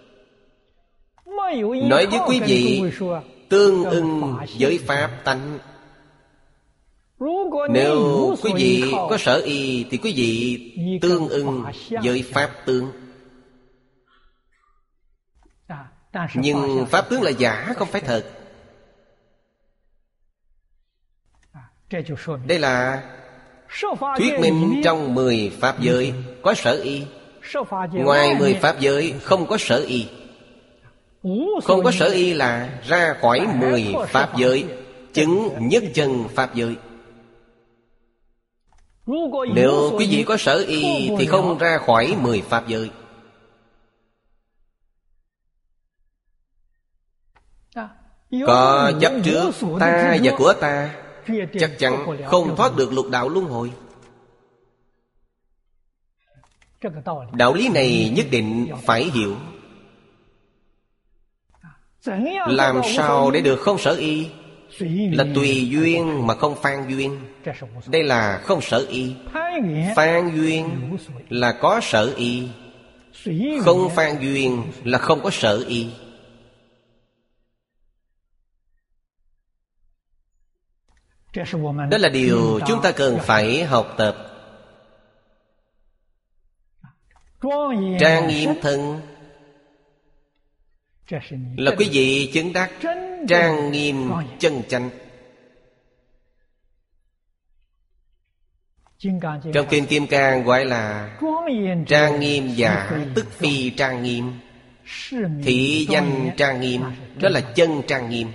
[SPEAKER 1] Nói với quý vị tương ưng với Pháp tánh. Nếu quý vị có sở y thì quý vị tương ưng với Pháp tướng. Nhưng Pháp tướng là giả, không phải thật. Đây là thuyết minh trong 10 Pháp giới có sở y. Ngoài 10 Pháp giới không có sở y. Không có sở y là ra khỏi 10 Pháp giới, chứng nhất chân Pháp giới. Nếu quý vị có sở y thì không ra khỏi 10 Pháp giới. Có chấp trước ta và của ta, chắc chắn không thoát được lục đạo luân hồi. Đạo lý này nhất định phải hiểu. Làm sao để được không sở y? Là tùy duyên mà không phan duyên. Đây là không sở y. Phan duyên là có sở y. Không phan duyên là không có sở y. Đó là điều chúng ta cần phải học tập. trang nghiêm thân là quý vị chứng đắc trang nghiêm chân chánh. Trong Kinh Kim Cang gọi là trang nghiêm giả tức phi trang nghiêm, thị danh trang nghiêm, đó là chân trang nghiêm.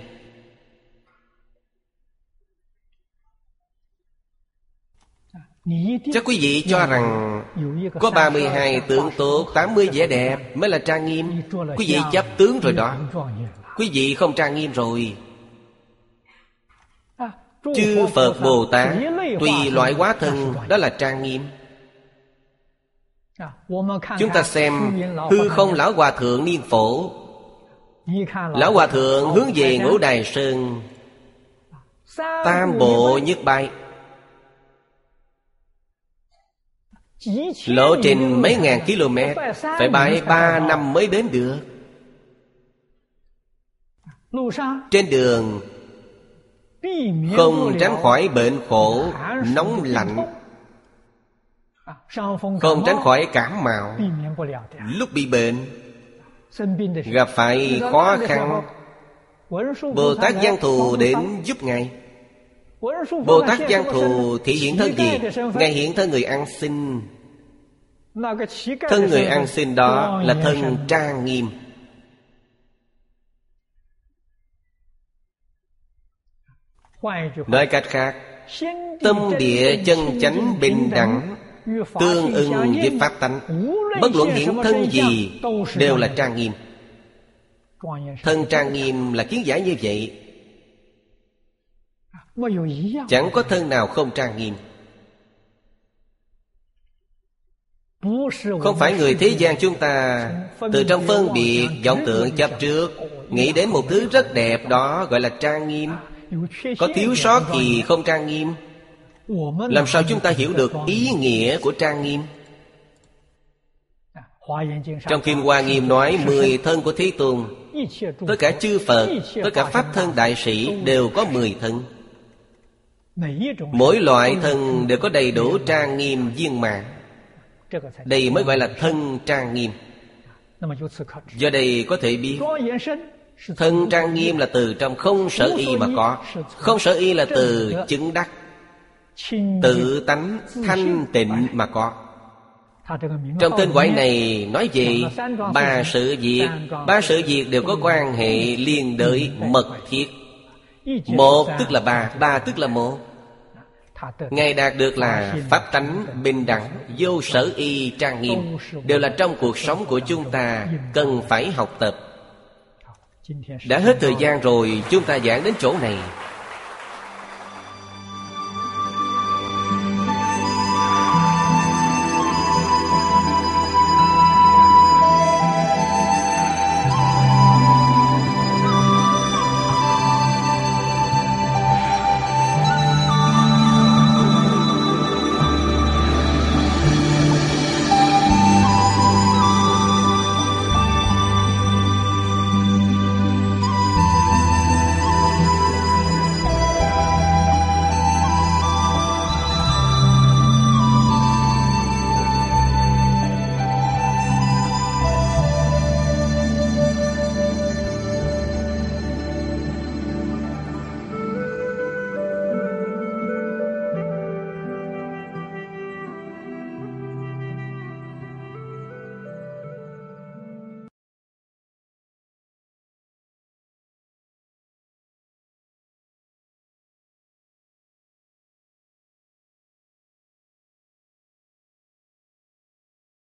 [SPEAKER 1] Chắc quý vị cho rằng có 32 tướng tốt, 80 vẻ đẹp mới là trang nghiêm. Quý vị chấp tướng rồi đó, quý vị không trang nghiêm rồi. Chư Phật Bồ Tát tùy loại hóa thân, đó là trang nghiêm. Chúng ta xem Hư Không Lão Hòa Thượng niên phổ. Lão Hòa Thượng hướng về Ngũ Đài Sơn, tam bộ nhất bái, lộ trình mấy ngàn km, phải bái 3 năm mới đến được. Trên đường không tránh khỏi bệnh khổ, nóng lạnh, không tránh khỏi cảm mạo. Lúc bị bệnh, gặp phải khó khăn, Bồ Tát Văn Thù đến giúp Ngài. Bồ Tát Văn Thù thị hiện thân gì? Ngài hiện thân người ăn xin. Thân người ăn xin đó là thân trang nghiêm. Nói cách khác, tâm địa chân chánh bình đẳng, tương ưng với pháp tánh, bất luận hiện thân gì đều là trang nghiêm. Thân trang nghiêm là kiến giải như vậy, chẳng có thân nào không trang nghiêm. Không phải người thế gian chúng ta từ trong phân biệt vọng tưởng chấp trước nghĩ đến một thứ rất đẹp, đó gọi là trang nghiêm. Có thiếu sót thì không trang nghiêm. Làm sao chúng ta hiểu được ý nghĩa của trang nghiêm? Trong Kinh Hoa Nghiêm nói 10 thân của Thế Tôn. Tất cả chư Phật, tất cả Pháp thân đại sĩ đều có 10 thân. Mỗi loại thân đều có đầy đủ trang nghiêm viên mãn. Đây mới gọi là thân trang nghiêm. Do đây có thể biết thân trang nghiêm là từ trong không sở y mà có. Không sở y là từ chứng đắc tự tánh thanh tịnh mà có. Trong tên gọi này nói về 3 sự việc. 3 sự việc đều có quan hệ liên đới mật thiết. 1 tức là 3, 3 tức là 1. Ngài đạt được là pháp tánh bình đẳng, vô sở y trang nghiêm, đều là trong cuộc sống của chúng ta cần phải học tập. Đã hết thời gian rồi, chúng ta giảng đến chỗ này.